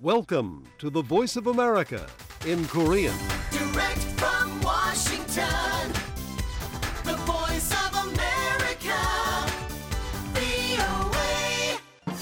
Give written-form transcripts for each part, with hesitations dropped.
Welcome to the Voice of America in Korean. Direct from Washington, the voice of America, VOA.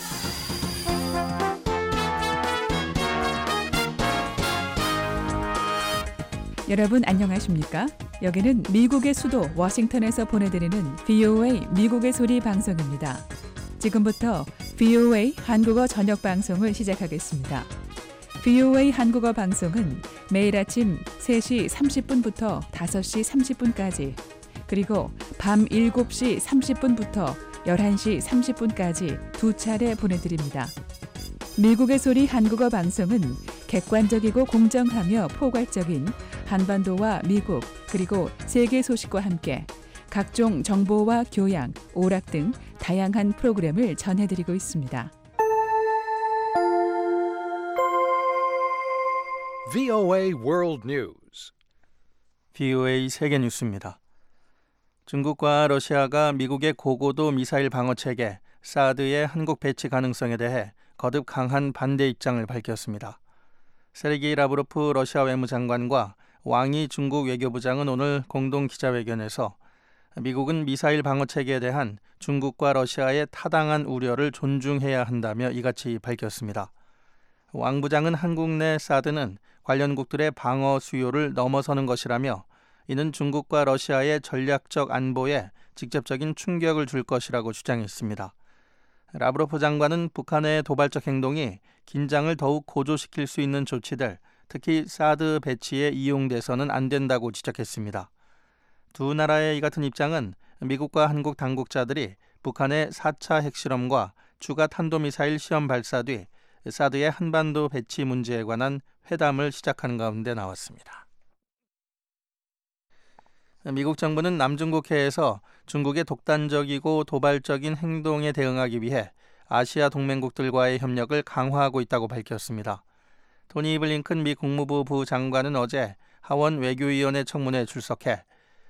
여러분 안녕하십니까? 여기는 미국의 수도 워싱턴에서 보내드리는 VOA 미국의 소리 방송입니다. 지금부터 VOA 한국어 저녁 방송을 시작하겠습니다. VOA 한국어 방송은 매일 아침 3시 30분부터 5시 30분까지 그리고 밤 7시 30분부터 11시 30분까지 두 차례 보내드립니다. 미국의 소리 한국어 방송은 객관적이고 공정하며 포괄적인 한반도와 미국 그리고 세계 소식과 함께 각종 정보와 교양, 오락 등 다양한 프로그램을 전해드리고 있습니다. VOA World News. VOA 세계 뉴스입니다. 중국과 러시아가 미국의 고고도 미사일 방어 체계 사드의 한국 배치 가능성에 대해 거듭 강한 반대 입장을 밝혔습니다. 세르게이 라브로프 러시아 외무장관과 왕이 중국 외교부장은 오늘 공동 기자회견에서 미국은 미사일 방어 체계에 대한 중국과 러시아의 타당한 우려를 존중해야 한다며 이같이 밝혔습니다. 왕 부장은 한국 내 사드는 관련국들의 방어 수요를 넘어서는 것이라며 이는 중국과 러시아의 전략적 안보에 직접적인 충격을 줄 것이라고 주장했습니다. 라브로프 장관은 북한의 도발적 행동이 긴장을 더욱 고조시킬 수 있는 조치들, 특히 사드 배치에 이용돼서는 안 된다고 지적했습니다. 두 나라의 이 같은 입장은 미국과 한국 당국자들이 북한의 4차 핵실험과 추가 탄도미사일 시험 발사 뒤 사드의 한반도 배치 문제에 관한 회담을 시작하는 가운데 나왔습니다. 미국 정부는 남중국해에서 중국의 독단적이고 도발적인 행동에 대응하기 위해 아시아 동맹국들과의 협력을 강화하고 있다고 밝혔습니다. 토니 블링컨 미 국무부 부장관은 어제 하원 외교위원회 청문회에 출석해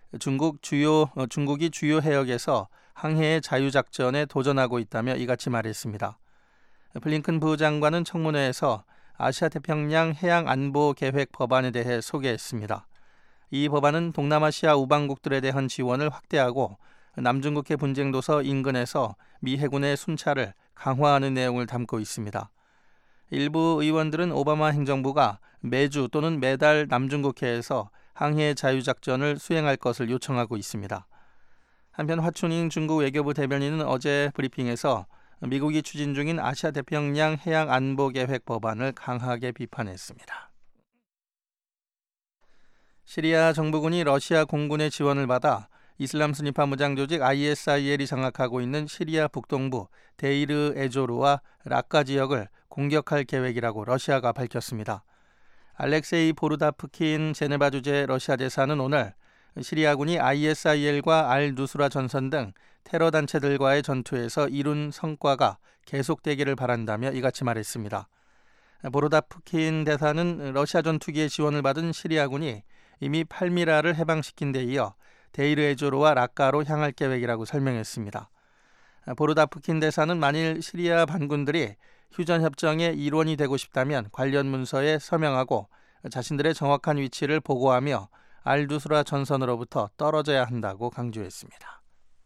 중국이 주요 해역에서 항해의 자유작전에 도전하고 있다며 이같이 말했습니다. 블링컨 부장관은 청문회에서 아시아태평양 해양안보계획 법안에 대해 소개했습니다. 이 법안은 동남아시아 우방국들에 대한 지원을 확대하고 남중국해 분쟁도서 인근에서 미 해군의 순찰을 강화하는 내용을 담고 있습니다. 일부 의원들은 오바마 행정부가 매주 또는 매달 남중국해에서 항해 자유작전을 수행할 것을 요청하고 있습니다. 한편 화춘잉 중국 외교부 대변인은 어제 브리핑에서 미국이 추진 중인 아시아태평양 해양안보계획 법안을 강하게 비판했습니다. 시리아 정부군이 러시아 공군의 지원을 받아 이슬람 스니파 무장 조직 ISIL이 장악하고 있는 시리아 북동부 데이르 에조르와 라카 지역을 공격할 계획이라고 러시아가 밝혔습니다. 알렉세이 보르다프킨 제네바 주재 러시아 대사는 오늘 시리아군이 ISIL과 알누스라 전선 등 테러 단체들과의 전투에서 이룬 성과가 계속되기를 바란다며 이같이 말했습니다. 보르다프킨 대사는 러시아 전투기의 지원을 받은 시리아군이 이미 팔미라를 해방시킨 데 이어 데이르 에조르와 라카로 향할 계획이라고 설명했습니다. 보르다프킨 대사는 만일 시리아 반군들이 휴전협정의 일원이 되고 싶다면 관련 문서에 서명하고 자신들의 정확한 위치를 보고하며 알두스라 전선으로부터 떨어져야 한다고 강조했습니다.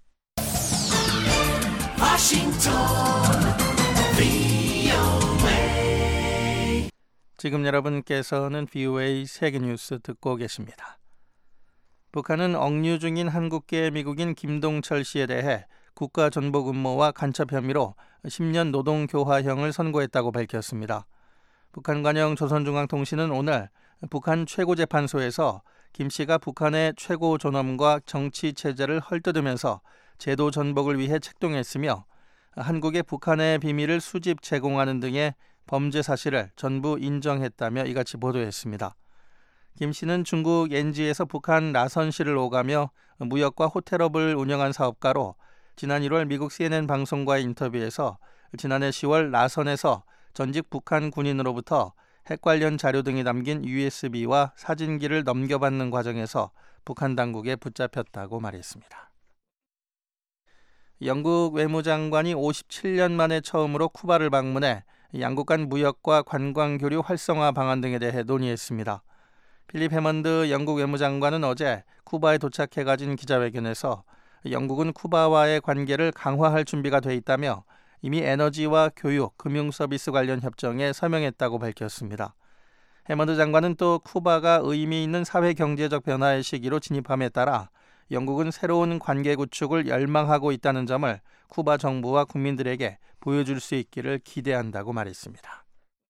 지금 여러분께서는 VOA 세계뉴스 듣고 계십니다. 북한은 억류 중인 한국계 미국인 김동철 씨에 대해 국가전복음모와 간첩 혐의로 10년 노동교화형을 선고했다고 밝혔습니다. 북한 관영 조선중앙통신은 오늘 북한 최고재판소에서 김 씨가 북한의 최고 존엄과 정치체제를 헐뜯으면서 제도 전복을 위해 책동했으며 한국의 북한의 비밀을 수집 제공하는 등의 범죄 사실을 전부 인정했다며 이같이 보도했습니다. 김 씨는 중국 엔지에서 북한 라선시를 오가며 무역과 호텔업을 운영한 사업가로 지난 1월 미국 CNN 방송과의 인터뷰에서 지난해 10월 라선에서 전직 북한 군인으로부터 핵 관련 자료 등이 담긴 USB와 사진기를 넘겨받는 과정에서 북한 당국에 붙잡혔다고 말했습니다. 영국 외무장관이 57년 만에 처음으로 쿠바를 방문해 양국 간 무역과 관광 교류 활성화 방안 등에 대해 논의했습니다. 필립 해먼드 영국 외무장관은 어제 쿠바에 도착해 가진 기자회견에서 영국은 쿠바와의 관계를 강화할 준비가 돼 있다며 이미 에너지와 교육, 금융 서비스 관련 협정에 서명했다고 밝혔습니다. 해먼드 장관은 또 쿠바가 의미 있는 사회 경제적 변화의 시기로 진입함에 따라 영국은 새로운 관계 구축을 열망하고 있다는 점을 쿠바 정부와 국민들에게 보여줄 수 있기를 기대한다고 말했습니다.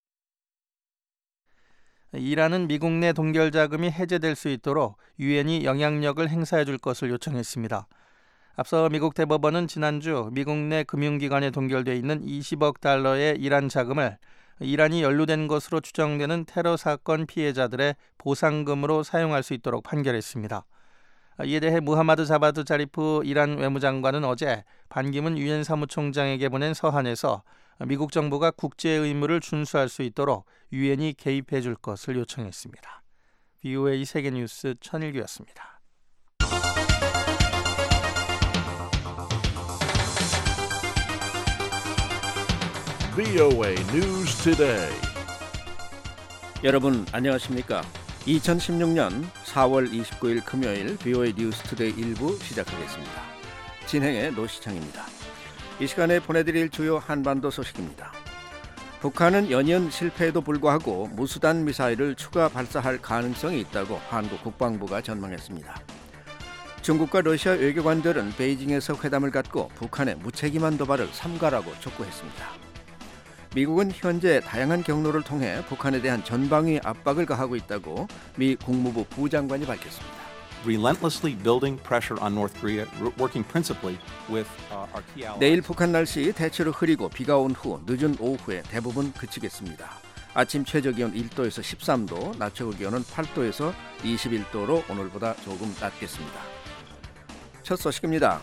이란은 미국 내 동결 자금이 해제될 수 있도록 유엔이 영향력을 행사해 줄 것을 요청했습니다. 앞서 미국 대법원은 지난주 미국 내 금융기관에 동결돼 있는 20억 달러의 이란 자금을 이란이 연루된 것으로 추정되는 테러 사건 피해자들의 보상금으로 사용할 수 있도록 판결했습니다. 이에 대해 무하마드 자바드 자리프 이란 외무장관은 어제 반기문 유엔 사무총장에게 보낸 서한에서 미국 정부가 국제 의무를 준수할 수 있도록 유엔이 개입해 줄 것을 요청했습니다. VOA 세계뉴스 천일규였습니다. VOA News Today. 여러분 안녕하십니까? 2016년 4월 29일 금요일 VOA 뉴스 투데이 1부 시작하겠습니다. 진행의 노시창입니다. 이 시간에 보내드릴 주요 한반도 소식입니다. 북한은 연이은 실패에도 불구하고 무수단 미사일을 추가 발사할 가능성이 있다고 한국 국방부가 전망했습니다. 중국과 러시아 외교관들은 베이징에서 회담을 갖고 북한의 무책임한 도발을 삼가라고 촉구했습니다. 미국은 현재 다양한 경로를 통해 북한에 대한 전방위 압박을 가하고 있다고 미 국무부 부장관이 밝혔습니다. Relentlessly building pressure on North Korea, working principally with our key allies. 내일 북한 날씨 대체로 흐리고 비가 온 후 늦은 오후에 대부분 그치겠습니다. 아침 최저기온 1도에서 13도, 낮 최고기온은 8도에서 21도로 오늘보다 조금 낮겠습니다. 첫 소식입니다.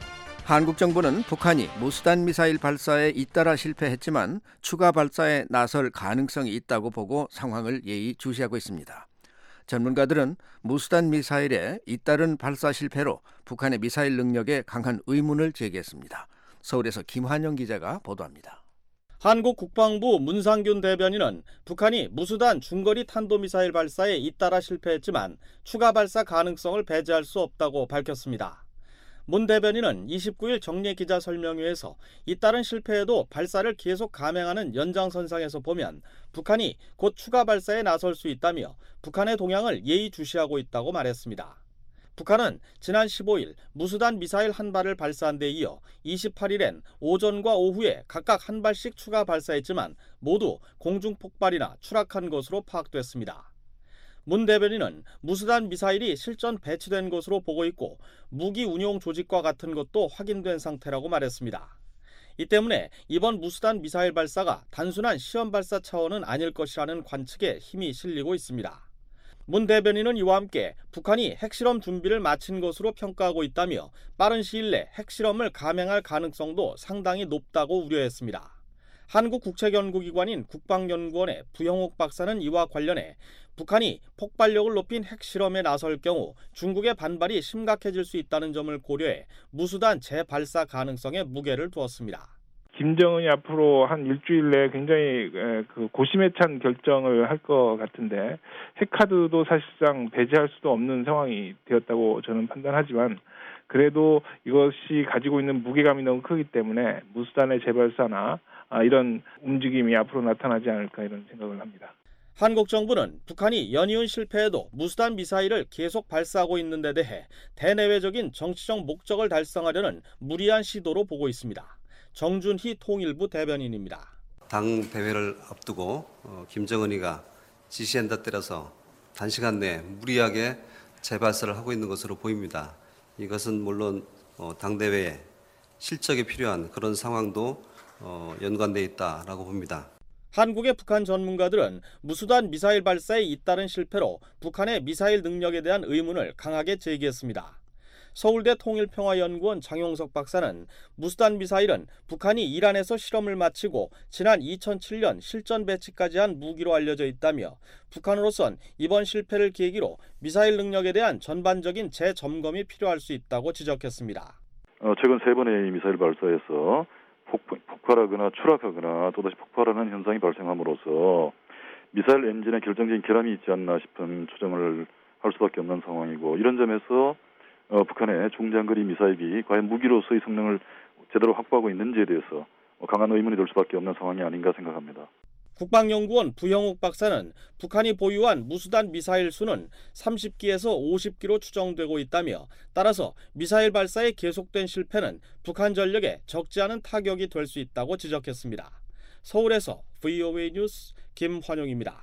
한국 정부는 북한이 무수단 미사일 발사에 잇따라 실패했지만 추가 발사에 나설 가능성이 있다고 보고 상황을 예의주시하고 있습니다. 전문가들은 무수단 미사일에 잇따른 발사 실패로 북한의 미사일 능력에 강한 의문을 제기했습니다. 서울에서 김환영 기자가 보도합니다. 한국 국방부 문상균 대변인은 북한이 무수단 중거리 탄도미사일 발사에 잇따라 실패했지만 추가 발사 가능성을 배제할 수 없다고 밝혔습니다. 문 대변인은 29일 정례 기자 설명회에서 잇따른 실패에도 발사를 계속 감행하는 연장선상에서 보면 북한이 곧 추가 발사에 나설 수 있다며 북한의 동향을 예의주시하고 있다고 말했습니다. 북한은 지난 15일 무수단 미사일 한 발을 발사한 데 이어 28일엔 오전과 오후에 각각 한 발씩 추가 발사했지만 모두 공중 폭발이나 추락한 것으로 파악됐습니다. 문 대변인은 무수단 미사일이 실전 배치된 것으로 보고 있고 무기 운용 조직과 같은 것도 확인된 상태라고 말했습니다. 이 때문에 이번 무수단 미사일 발사가 단순한 시험 발사 차원은 아닐 것이라는 관측에 힘이 실리고 있습니다. 문 대변인은 이와 함께 북한이 핵실험 준비를 마친 것으로 평가하고 있다며 빠른 시일 내 핵실험을 감행할 가능성도 상당히 높다고 우려했습니다. 한국국책연구기관인 국방연구원의 부영옥 박사는 이와 관련해 북한이 폭발력을 높인 핵실험에 나설 경우 중국의 반발이 심각해질 수 있다는 점을 고려해 무수단 재발사 가능성에 무게를 두었습니다. 김정은이 앞으로 한 일주일 내에 굉장히 고심에 찬 결정을 할 것 같은데 핵카드도 사실상 배제할 수도 없는 상황이 되었다고 저는 판단하지만 그래도 이것이 가지고 있는 무게감이 너무 크기 때문에 무수단의 재발사나 이런 움직임이 앞으로 나타나지 않을까 이런 생각을 합니다. 한국 정부는 북한이 연이은 실패에도 무수단 미사일을 계속 발사하고 있는 데 대해 대내외적인 정치적 목적을 달성하려는 무리한 시도로 보고 있습니다. 정준희 통일부 대변인입니다. 당 대회를 앞두고 김정은이가 지시한 데 따라서 단시간 내에 무리하게 재발사를 하고 있는 것으로 보입니다. 이것은 물론 당 대회에 실적이 필요한 그런 상황도 연관되어 있다라고 봅니다. 한국의 북한 전문가들은 무수단 미사일 발사에 잇따른 실패로 북한의 미사일 능력에 대한 의문을 강하게 제기했습니다. 서울대 통일평화연구원 장용석 박사는 무수단 미사일은 북한이 이란에서 실험을 마치고 지난 2007년 실전 배치까지 한 무기로 알려져 있다며 북한으로선 이번 실패를 계기로 미사일 능력에 대한 전반적인 재점검이 필요할 수 있다고 지적했습니다. 최근 3번의 미사일 발사에서 폭발하거나 추락하거나 또다시 폭발하는 현상이 발생함으로써 미사일 엔진에 결정적인 결함이 있지 않나 싶은 추정을 할 수밖에 없는 상황이고, 이런 점에서 북한의 중장거리 미사일이 과연 무기로서의 성능을 제대로 확보하고 있는지에 대해서 강한 의문이 들 수밖에 없는 상황이 아닌가 생각합니다. 국방연구원 부형욱 박사는 북한이 보유한 무수단 미사일 수는 30기에서 50기로 추정되고 있다며, 따라서 미사일 발사의 계속된 실패는 북한 전력에 적지 않은 타격이 될 수 있다고 지적했습니다. 서울에서 VOA 뉴스 김환용입니다.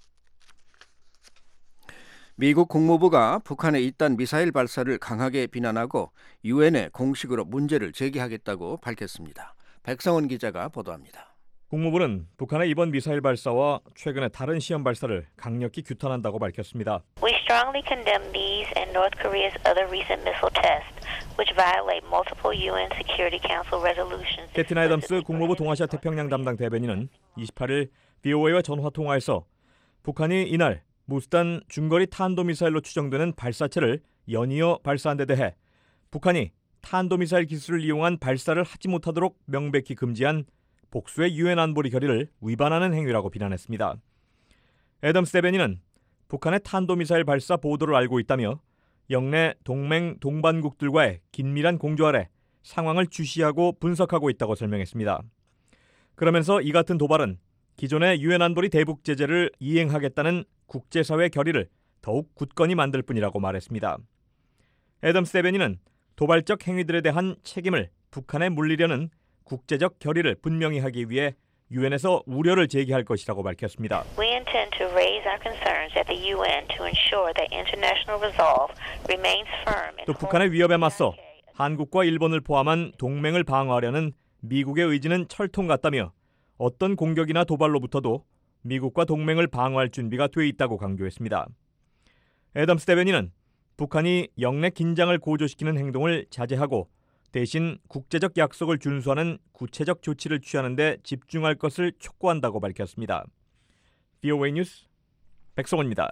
미국 국무부가 북한의 이딴 미사일 발사를 강하게 비난하고 유엔에 공식으로 문제를 제기하겠다고 밝혔습니다. 백성원 기자가 보도합니다. 국무부는 북한의 이번 미사일 발사와 최근의 다른 시험 발사를 강력히 규탄한다고 밝혔습니다. We strongly condemn these and North Korea's other recent missile tests, which violate multiple UN Security Council resolutions. 캐티나 애덤스 국무부 동아시아 태평양 담당 대변인은 28일 VOA와 전화 통화에서 북한이 이날 무수단 중거리 탄도미사일로 추정되는 발사체를 연이어 발사한 데 대해 북한이 탄도미사일 기술을 이용한 발사를 하지 못하도록 명백히 금지한 복수의 유엔 안보리 결의를 위반하는 행위라고 비난했습니다. 애덤스 대변인은 북한의 탄도미사일 발사 보도를 알고 있다며 영내 동맹 동반국들과의 긴밀한 공조 아래 상황을 주시하고 분석하고 있다고 설명했습니다. 그러면서 이 같은 도발은 기존의 유엔 안보리 대북 제재를 이행하겠다는 국제사회 결의를 더욱 굳건히 만들 뿐이라고 말했습니다. 애덤스 대변인은 도발적 행위들에 대한 책임을 북한에 물리려는 국제적 결의를 분명히 하기 위해 유엔에서 우려를 제기할 것이라고 밝혔습니다. We intend to raise our concerns at the UN to ensure that international resolve remains firm. 또 북한의 위협에 맞서 한국과 일본을 포함한 동맹을 방어하려는 미국의 의지는 철통 같다며 어떤 공격이나 도발로부터도 미국과 동맹을 방어할 준비가 돼 있다고 강조했습니다. 애덤스 대변인은 북한이 영내 긴장을 고조시키는 행동을 자제하고 대신 국제적 약속을 준수하는 구체적 조치를 취하는 데 집중할 것을 촉구한다고 밝혔습니다. VOA 뉴스 백성원입니다.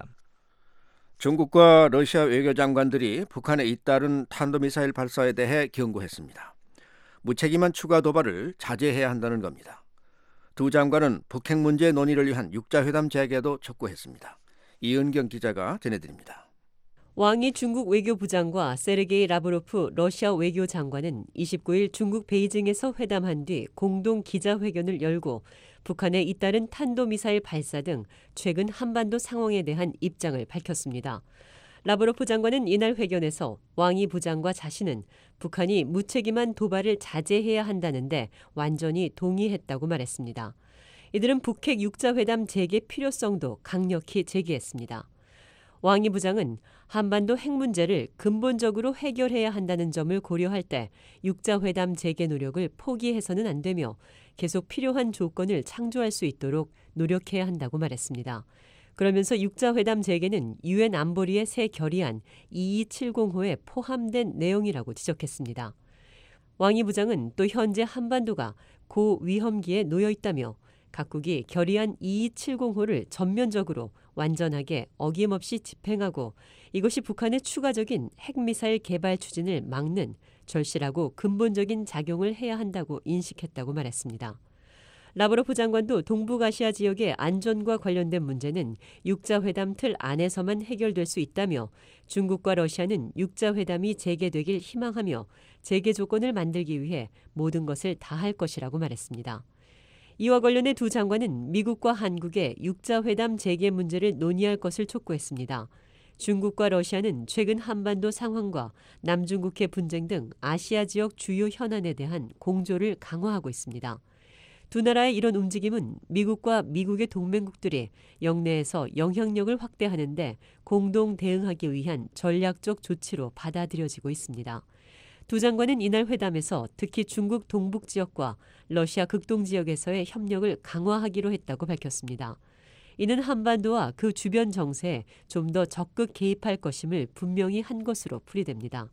중국과 러시아 외교장관들이 북한의 잇따른 탄도미사일 발사에 대해 경고했습니다. 무책임한 추가 도발을 자제해야 한다는 겁니다. 두 장관은 북핵 문제 논의를 위한 육자회담 재개도 촉구했습니다. 이은경 기자가 전해드립니다. 왕이 중국 외교부장과 세르게이 라브로프 러시아 외교장관은 29일 중국 베이징에서 회담한 뒤 공동 기자회견을 열고 북한에 잇따른 탄도미사일 발사 등 최근 한반도 상황에 대한 입장을 밝혔습니다. 라브로프 장관은 이날 회견에서 왕이 부장과 자신은 북한이 무책임한 도발을 자제해야 한다는데 완전히 동의했다고 말했습니다. 이들은 북핵 육자회담 재개 필요성도 강력히 제기했습니다. 왕이 부장은 한반도 핵 문제를 근본적으로 해결해야 한다는 점을 고려할 때 육자회담 재개 노력을 포기해서는 안 되며 계속 필요한 조건을 창조할 수 있도록 노력해야 한다고 말했습니다. 그러면서 육자회담 재개는 유엔 안보리의 새 결의안 2270호에 포함된 내용이라고 지적했습니다. 왕이 부장은 또 현재 한반도가 고위험기에 놓여 있다며 각국이 결의안 2270호를 전면적으로 완전하게 어김없이 집행하고 이것이 북한의 추가적인 핵미사일 개발 추진을 막는 절실하고 근본적인 작용을 해야 한다고 인식했다고 말했습니다. 라브로프 장관도 동북아시아 지역의 안전과 관련된 문제는 육자회담 틀 안에서만 해결될 수 있다며 중국과 러시아는 육자회담이 재개되길 희망하며 재개 조건을 만들기 위해 모든 것을 다할 것이라고 말했습니다. 이와 관련해 두 장관은 미국과 한국의 육자회담 재개 문제를 논의할 것을 촉구했습니다. 중국과 러시아는 최근 한반도 상황과 남중국해 분쟁 등 아시아 지역 주요 현안에 대한 공조를 강화하고 있습니다. 두 나라의 이런 움직임은 미국과 미국의 동맹국들이 영내에서 영향력을 확대하는 데 공동 대응하기 위한 전략적 조치로 받아들여지고 있습니다. 두 장관은 이날 회담에서 특히 중국 동북 지역과 러시아 극동 지역에서의 협력을 강화하기로 했다고 밝혔습니다. 이는 한반도와 그 주변 정세에 좀 더 적극 개입할 것임을 분명히 한 것으로 풀이됩니다.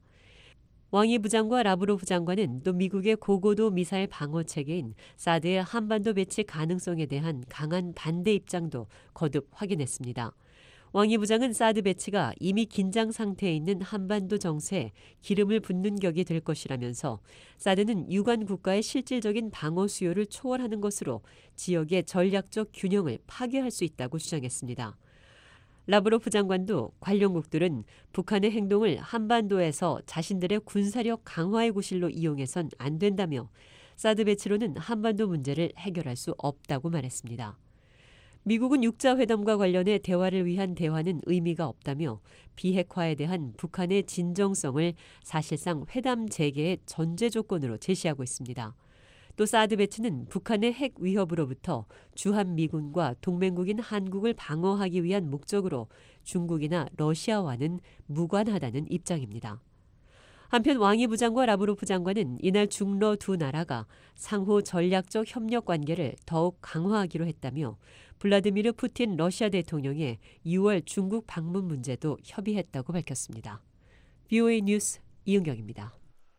왕이 부장과 라브로프 장관은 또 미국의 고고도 미사일 방어 체계인 사드의 한반도 배치 가능성에 대한 강한 반대 입장도 거듭 확인했습니다. 왕이 부장은 사드 배치가 이미 긴장 상태에 있는 한반도 정세에 기름을 붓는 격이 될 것이라면서 사드는 유관 국가의 실질적인 방어 수요를 초월하는 것으로 지역의 전략적 균형을 파괴할 수 있다고 주장했습니다. 라브로프 장관도 관련국들은 북한의 행동을 한반도에서 자신들의 군사력 강화의 구실로 이용해선 안 된다며 사드 배치로는 한반도 문제를 해결할 수 없다고 말했습니다. 미국은 육자회담과 관련해 대화를 위한 대화는 의미가 없다며 비핵화에 대한 북한의 진정성을 사실상 회담 재개의 전제 조건으로 제시하고 있습니다. 또 사드 배치는 북한의 핵 위협으로부터 주한미군과 동맹국인 한국을 방어하기 위한 목적으로 중국이나 러시아와는 무관하다는 입장입니다. 한편 왕이 부장과 라브로프 장관은 이날 중러 두 나라가 상호 전략적 협력 관계를 더욱 강화하기로 했다며 블라디미르 푸틴 러시아 대통령의 6월 중국 방문 문제도 협의했다고 밝혔습니다. VOA 뉴스 이은경입니다.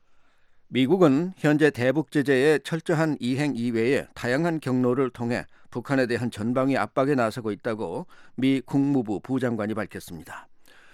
미국은 현재 대북 제재의 철저한 이행 이외에 다양한 경로를 통해 북한에 대한 전방위 압박에 나서고 있다고 미 국무부 부장관이 밝혔습니다.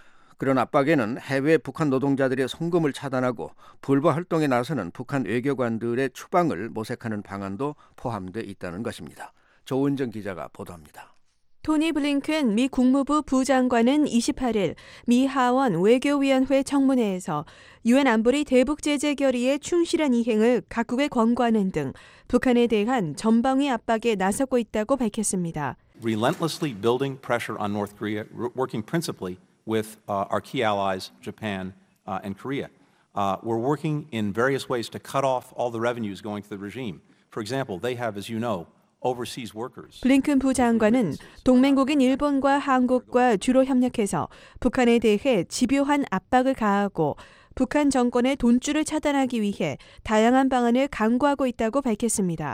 그런 압박에는 해외 북한 노동자들의 송금을 차단하고 불법 활동에 나서는 북한 외교관들의 추방을 모색하는 방안도 포함돼 있다는 것입니다. 조은정 기자가 보도합니다. 토니 블링컨 미 국무부 부장관은 28일 미 하원 외교위원회 청문회에서 유엔 안보리 대북 제재 결의의 충실한 이행을 각국에 권고하는 등 북한에 대한 전방위 압박에 나서고 있다고 밝혔습니다. Relentlessly building pressure on North Korea, working principally with our key allies, Japan and Korea. We're working in various ways to cut off all the revenues going to the regime. For example, they have, as you know, overseas workers. 블링컨 부장관은 동맹국인 일본과 한국과 주로 협력해서 북한에 대해 집요한 압박을 가하고 북한 정권의 돈줄을 차단하기 위해 다양한 방안을 강구하고 있다고 밝혔습니다.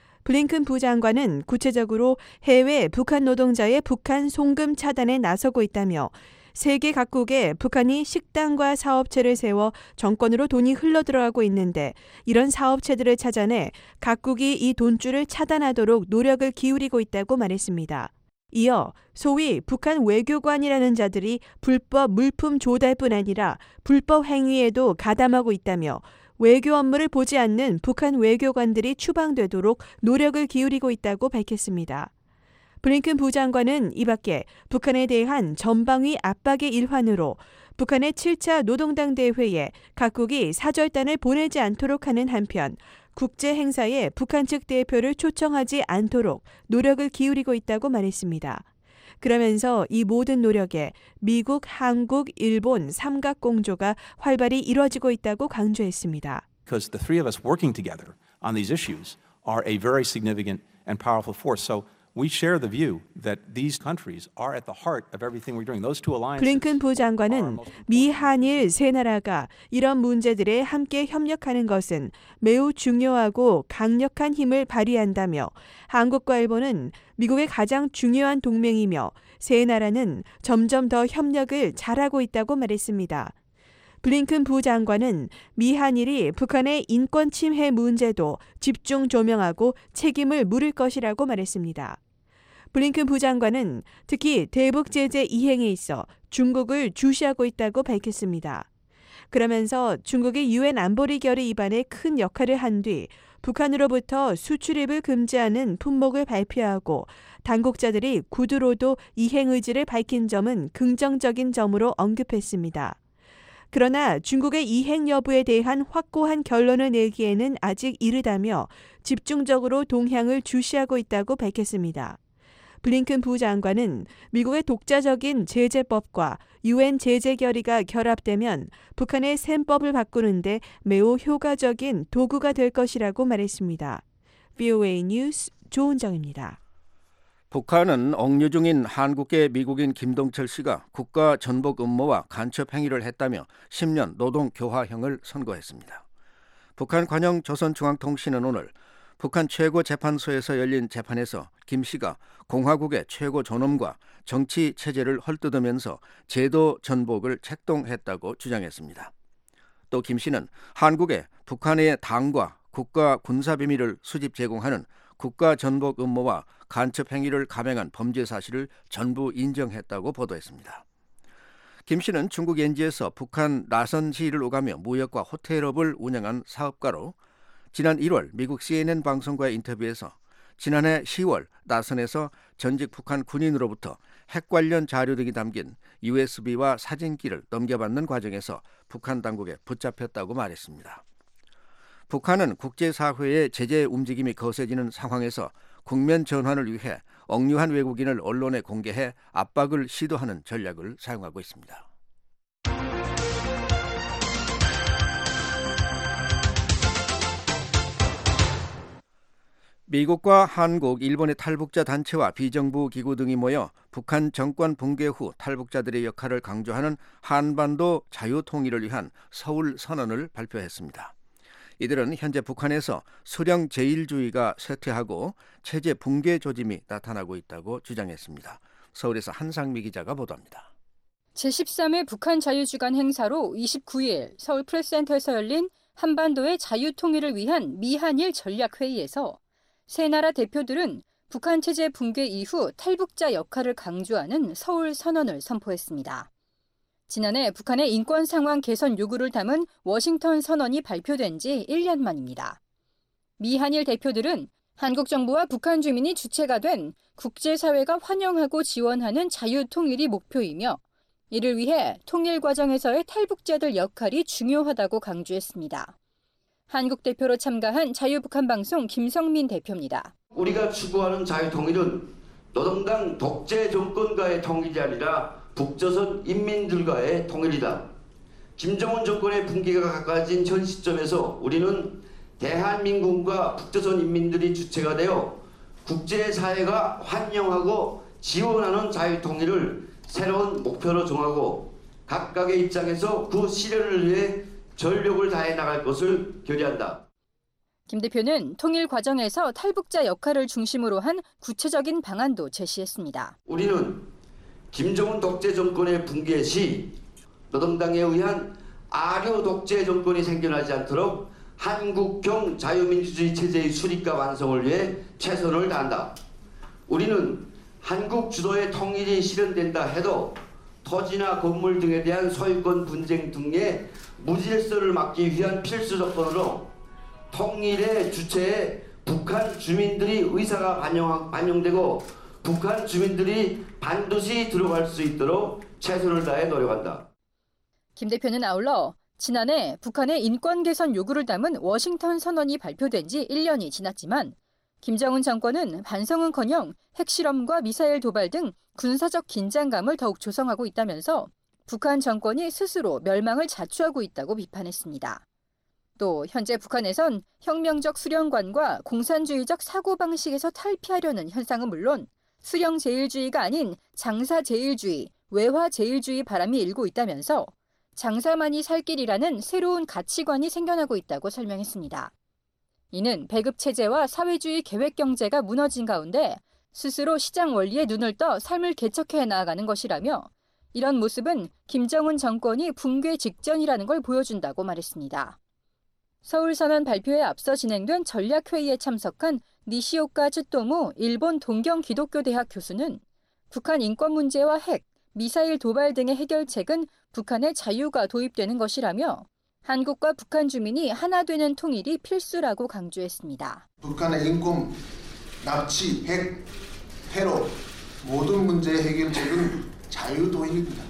블링컨 부장관은 구체적으로 해외 북한 노동자의 북한 송금 차단에 나서고 있다며 세계 각국에 북한이 식당과 사업체를 세워 정권으로 돈이 흘러들어가고 있는데 이런 사업체들을 찾아내 각국이 이 돈줄을 차단하도록 노력을 기울이고 있다고 말했습니다. 이어 소위 북한 외교관이라는 자들이 불법 물품 조달뿐 아니라 불법 행위에도 가담하고 있다며 외교 업무를 보지 않는 북한 외교관들이 추방되도록 노력을 기울이고 있다고 밝혔습니다. 블링컨 부장관은 이 밖에 북한에 대한 전방위 압박의 일환으로 북한의 7차 노동당 대회에 각국이 사절단을 보내지 않도록 하는 한편 국제 행사에 북한 측 대표를 초청하지 않도록 노력을 기울이고 있다고 말했습니다. 그러면서 이 모든 노력에 미국, 한국, 일본 삼각 공조가 활발히 이뤄지고 있다고 강조했습니다. Because the three of us working together on these issues are a very significant and powerful force. So we share the view that these countries are at the heart of everything we're doing. Those two alliances. 블링컨 부장관은 미, 한일 세 나라가 이런 문제들에 함께 협력하는 것은 매우 중요하고 강력한 힘을 발휘한다며 한국과 일본은 미국의 가장 중요한 동맹이며 세 나라는 점점 더 협력을 잘하고 있다고 말했습니다. 블링컨 부장관은 미, 한일이 북한의 인권 침해 문제도 집중 조명하고 책임을 물을 것이라고 말했습니다. 블링컨 부장관은 특히 대북 제재 이행에 있어 중국을 주시하고 있다고 밝혔습니다. 그러면서 중국이 유엔 안보리 결의 위반에 큰 역할을 한 뒤 북한으로부터 수출입을 금지하는 품목을 발표하고 당국자들이 구두로도 이행 의지를 밝힌 점은 긍정적인 점으로 언급했습니다. 그러나 중국의 이행 여부에 대한 확고한 결론을 내기에는 아직 이르다며 집중적으로 동향을 주시하고 있다고 밝혔습니다. 블링컨 부장관은 미국의 독자적인 제재법과 유엔 제재 결의가 결합되면 북한의 셈법을 바꾸는데 매우 효과적인 도구가 될 것이라고 말했습니다. VOA 뉴스 조은정입니다. 북한은 억류 중인 한국계 미국인 김동철 씨가 국가 전복 음모와 간첩 행위를 했다며 10년 노동 교화형을 선고했습니다. 북한 관영 조선중앙통신은 오늘 북한 최고재판소에서 열린 재판에서 김 씨가 공화국의 최고 존엄과 정치 체제를 헐뜯으면서 제도 전복을 책동했다고 주장했습니다. 또 김 씨는 한국에 북한의 당과 국가 군사 비밀을 수집 제공하는 국가전복 음모와 간첩 행위를 감행한 범죄 사실을 전부 인정했다고 보도했습니다. 김 씨는 중국 엔지에서 북한 라선 시위를 오가며 무역과 호텔업을 운영한 사업가로 지난 1월 미국 CNN 방송과의 인터뷰에서 지난해 10월 라선에서 전직 북한 군인으로부터 핵 관련 자료 등이 담긴 USB와 사진기를 넘겨받는 과정에서 북한 당국에 붙잡혔다고 말했습니다. 북한은 국제사회의 제재 움직임이 거세지는 상황에서 국면 전환을 위해 억류한 외국인을 언론에 공개해 압박을 시도하는 전략을 사용하고 있습니다. 미국과 한국, 일본의 탈북자 단체와 비정부 기구 등이 모여 북한 정권 붕괴 후 탈북자들의 역할을 강조하는 한반도 자유통일을 위한 서울 선언을 발표했습니다. 이들은 현재 북한에서 수령 제일주의가 쇠퇴하고 체제 붕괴 조짐이 나타나고 있다고 주장했습니다. 서울에서 한상미 기자가 보도합니다. 제13회 북한 자유주간 행사로 29일 서울 프레스센터에서 열린 한반도의 자유통일을 위한 미한일 전략회의에서 세 나라 대표들은 북한 체제 붕괴 이후 탈북자 역할을 강조하는 서울 선언을 선포했습니다. 지난해 북한의 인권 상황 개선 요구를 담은 워싱턴 선언이 발표된 지 1년 만입니다. 미한일 대표들은 한국 정부와 북한 주민이 주체가 된 국제사회가 환영하고 지원하는 자유통일이 목표이며 이를 위해 통일 과정에서의 탈북자들 역할이 중요하다고 강조했습니다. 한국 대표로 참가한 자유북한 방송 김성민 대표입니다. 우리가 추구하는 자유통일은 노동당 독재 정권과의 통일이 아니라 북조선 인민들과의 통일이다. 김정은 정권의 붕괴가 가까워진 현 시점에서 우리는 대한민국과 북조선 인민들이 주체가 되어 국제사회가 환영하고 지원하는 자유통일을 새로운 목표로 정하고 각각의 입장에서 그 실현을 위해 전력을 다해 나갈 것을 결의한다. 김 대표는 통일 과정에서 탈북자 역할을 중심으로 한 구체적인 방안도 제시했습니다. 우리는 김정은 독재 정권의 붕괴 시 노동당에 의한 아류 독재 정권이 생겨나지 않도록 한국형 자유민주주의 체제의 수립과 완성을 위해 최선을 다한다. 우리는 한국 주도의 통일이 실현된다 해도 토지나 건물 등에 대한 소유권 분쟁 등의 무질서를 막기 위한 필수 조건으로 통일의 주체에 북한 주민들이 의사가 반영되고 북한 주민들이 반드시 들어갈 수 있도록 최선을 다해 노력한다. 김 대표는 아울러 지난해 북한의 인권 개선 요구를 담은 워싱턴 선언이 발표된 지 1년이 지났지만 김정은 정권은 반성은커녕 핵실험과 미사일 도발 등 군사적 긴장감을 더욱 조성하고 있다면서 북한 정권이 스스로 멸망을 자초하고 있다고 비판했습니다. 또 현재 북한에선 혁명적 수령관과 공산주의적 사고방식에서 탈피하려는 현상은 물론 수령 제일주의가 아닌 장사 제일주의, 외화 제일주의 바람이 일고 있다면서 장사만이 살 길이라는 새로운 가치관이 생겨나고 있다고 설명했습니다. 이는 배급체제와 사회주의 계획경제가 무너진 가운데 스스로 시장 원리에 눈을 떠 삶을 개척해 나아가는 것이라며 이런 모습은 김정은 정권이 붕괴 직전이라는 걸 보여준다고 말했습니다. 서울선언 발표에 앞서 진행된 전략회의에 참석한 니시오카 츠토무 일본 동경기독교대학 교수는 북한 인권 문제와 핵, 미사일 도발 등의 해결책은 북한의 자유가 도입되는 것이라며 한국과 북한 주민이 하나 되는 통일이 필수라고 강조했습니다. 북한의 인권, 납치, 핵, 테러 모든 문제의 해결책은 자유통일입니다.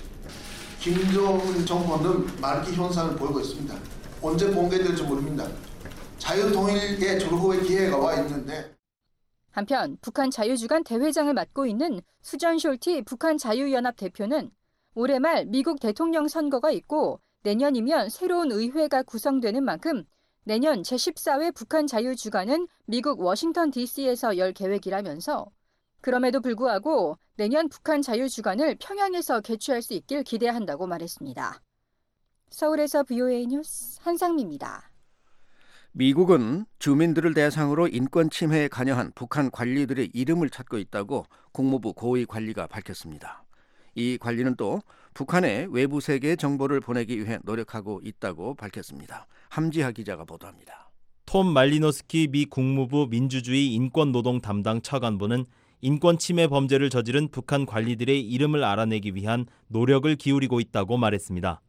김정은 정권은 말기 현상을 보이고 있습니다. 언제 붕괴될지 모릅니다. 자유통일의 절호의 기회가 와 있는데. 한편 북한 자유주간 대회장을 맡고 있는 수전 숄티 북한 자유연합 대표는 올해 말 미국 대통령 선거가 있고 내년이면 새로운 의회가 구성되는 만큼 내년 제14회 북한 자유주간은 미국 워싱턴 DC에서 열 계획이라면서 그럼에도 불구하고 내년 북한 자유주간을 평양에서 개최할 수 있길 기대한다고 말했습니다. 서울에서 VOA 뉴스 한상미입니다. 미국은 주민들을 대상으로 인권 침해에 관여한 북한 관리들의 이름을 찾고 있다고 국무부 고위 관리가 밝혔습니다. 이 관리는 또 북한에 외부 세계의 정보를 보내기 위해 노력하고 있다고 밝혔습니다. 함지하 기자가 보도합니다. 톰 말리노스키 미 국무부 민주주의 인권노동 담당 차관보는 인권 침해 범죄를 저지른 북한 관리들의 이름을 알아내기 위한 노력을 기울이고 있다고 말했습니다.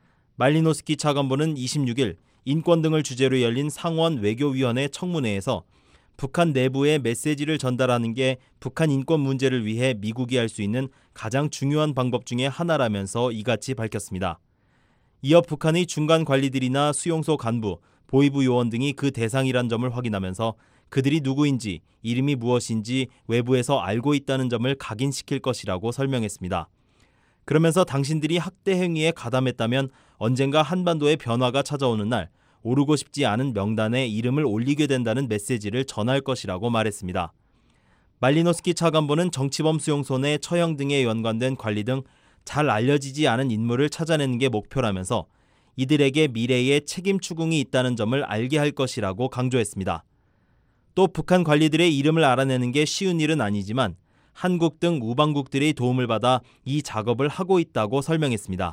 말리노스키 차관보는 26일 인권 등을 주제로 열린 상원 외교위원회 청문회에서 북한 내부에 메시지를 전달하는 게 북한 인권 문제를 위해 미국이 할 수 있는 가장 중요한 방법 중에 하나라면서 이같이 밝혔습니다. 이어 북한의 중간 관리들이나 수용소 간부, 보위부 요원 등이 그 대상이란 점을 확인하면서 그들이 누구인지, 이름이 무엇인지 외부에서 알고 있다는 점을 각인시킬 것이라고 설명했습니다. 그러면서 당신들이 학대 행위에 가담했다면 언젠가 한반도에 변화가 찾아오는 날 오르고 싶지 않은 명단에 이름을 올리게 된다는 메시지를 전할 것이라고 말했습니다. 말리노스키 차관보는 정치범 수용소 내 처형 등에 연관된 관리 등 잘 알려지지 않은 인물을 찾아내는 게 목표라면서 이들에게 미래의 책임 추궁이 있다는 점을 알게 할 것이라고 강조했습니다. 또 북한 관리들의 이름을 알아내는 게 쉬운 일은 아니지만 한국 등 우방국들의 도움을 받아 이 작업을 하고 있다고 설명했습니다.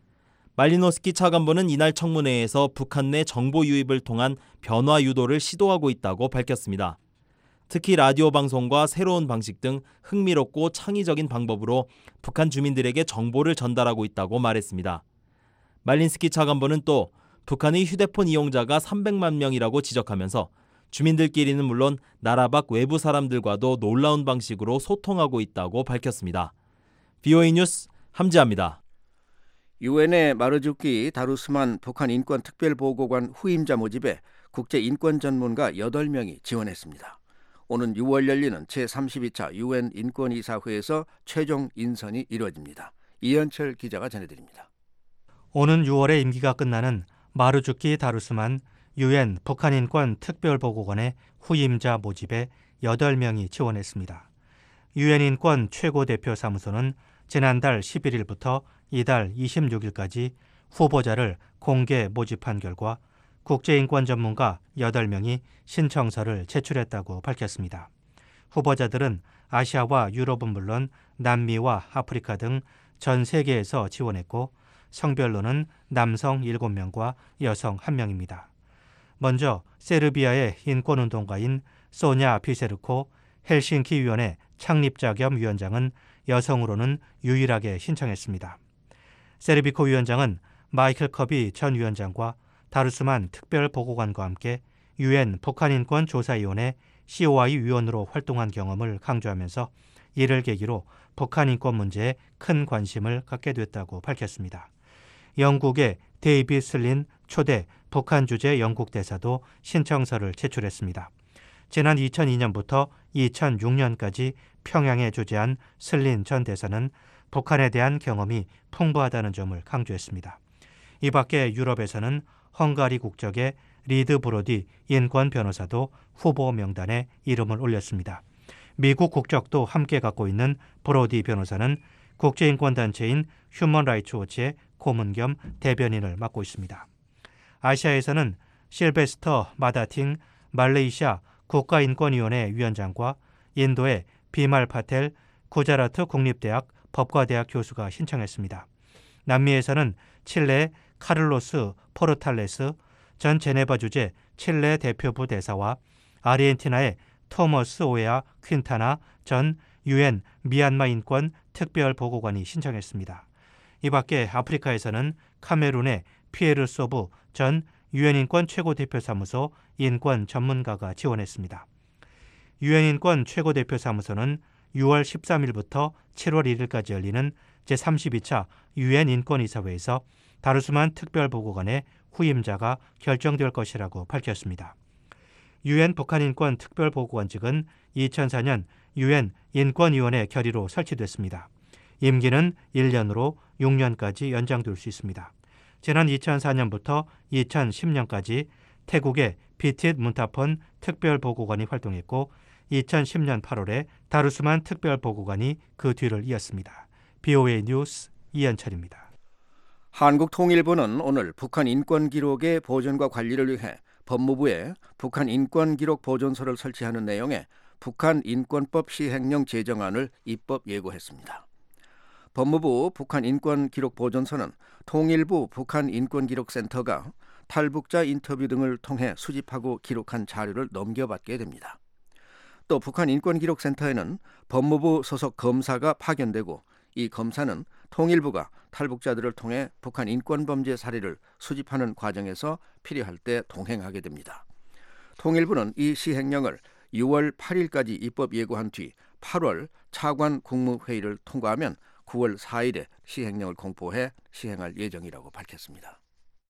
말리노스키 차관보는 이날 청문회에서 북한 내 정보 유입을 통한 변화 유도를 시도하고 있다고 밝혔습니다. 특히 라디오 방송과 새로운 방식 등 흥미롭고 창의적인 방법으로 북한 주민들에게 정보를 전달하고 있다고 말했습니다. 말린스키 차관보는 또 북한의 휴대폰 이용자가 300만 명이라고 지적하면서 주민들끼리는 물론 나라 밖 외부 사람들과도 놀라운 방식으로 소통하고 있다고 밝혔습니다. VOA 뉴스 함지아입니다. 유엔의 마르주키 다루스만 북한 인권특별보고관 후임자 모집에 국제인권 전문가 8명이 지원했습니다. 오는 6월 열리는 제32차 유엔 인권이사회에서 최종 인선이 이루어집니다. 이현철 기자가 전해드립니다. 오는 6월에 임기가 끝나는 마르주키 다루스만 유엔 북한인권 특별보고관의 후임자 모집에 8명이 지원했습니다. 유엔 인권 최고대표사무소는 지난달 11일부터 이달 26일까지 후보자를 공개 모집한 결과 국제인권 전문가 8명이 신청서를 제출했다고 밝혔습니다. 후보자들은 아시아와 유럽은 물론 남미와 아프리카 등 전 세계에서 지원했고 성별로는 남성 7명과 여성 1명입니다. 먼저 세르비아의 인권운동가인 소냐 비세르코 헬싱키 위원회 창립자 겸 위원장은 여성으로는 유일하게 신청했습니다. 세르비코 위원장은 마이클 커비 전 위원장과 다루스만 특별보고관과 함께 유엔 북한인권조사위원회 COI 위원으로 활동한 경험을 강조하면서 이를 계기로 북한 인권 문제에 큰 관심을 갖게 됐다고 밝혔습니다. 영국의 데이빗 슬린 초대 북한 주재 영국 대사도 신청서를 제출했습니다. 지난 2002년부터 2006년까지 평양에 주재한 슬린 전 대사는 북한에 대한 경험이 풍부하다는 점을 강조했습니다. 이 밖에 유럽에서는 헝가리 국적의 리드 브로디 인권 변호사도 후보 명단에 이름을 올렸습니다. 미국 국적도 함께 갖고 있는 브로디 변호사는 국제인권단체인 휴먼 라이츠 워치의 고문 겸 대변인을 맡고 있습니다. 아시아에서는 실베스터 마다팅 말레이시아 국가인권위원회 위원장과 인도의 비말 파텔 구자라트 국립대학 법과대학 교수가 신청했습니다. 남미에서는 칠레의 카를로스 포르탈레스 전 제네바 주재 칠레 대표부 대사와 아르헨티나의 토머스 오에아 퀸타나 전 유엔 미얀마 인권 특별보고관이 신청했습니다. 이 밖에 아프리카에서는 카메룬의 피에르 소부 전 유엔 인권 최고대표사무소 인권 전문가가 지원했습니다. 유엔 인권 최고대표사무소는 6월 13일부터 7월 1일까지 열리는 제32차 유엔 인권이사회에서 다루스만 특별보고관의 후임자가 결정될 것이라고 밝혔습니다. 유엔 북한인권 특별보고관직은 2004년 유엔 인권위원회 결의로 설치됐습니다. 임기는 1년으로 6년까지 연장될 수 있습니다. 지난 2004년부터 2010년까지 태국의 비tit 문타폰 특별보고관이 활동했고 2010년 8월에 다루스만 특별보고관이 그 뒤를 이었습니다. BOA 뉴스 이현철입니다. 한국통일부는 오늘 북한 인권기록의 보존과 관리를 위해 법무부에 북한 인권기록 보존소를 설치하는 내용의 북한 인권법 시행령 제정안을 입법 예고했습니다. 법무부 북한 인권기록 보존소는 통일부 북한 인권기록센터가 탈북자 인터뷰 등을 통해 수집하고 기록한 자료를 넘겨받게 됩니다. 또 북한 인권기록센터에는 법무부 소속 검사가 파견되고 이 검사는 통일부가 탈북자들을 통해 북한 인권범죄 사례를 수집하는 과정에서 필요할 때 동행하게 됩니다. 통일부는 이 시행령을 6월 8일까지 입법 예고한 뒤 8월 차관 국무회의를 통과하면 9월 4일에 시행령을 공포해 시행할 예정이라고 밝혔습니다.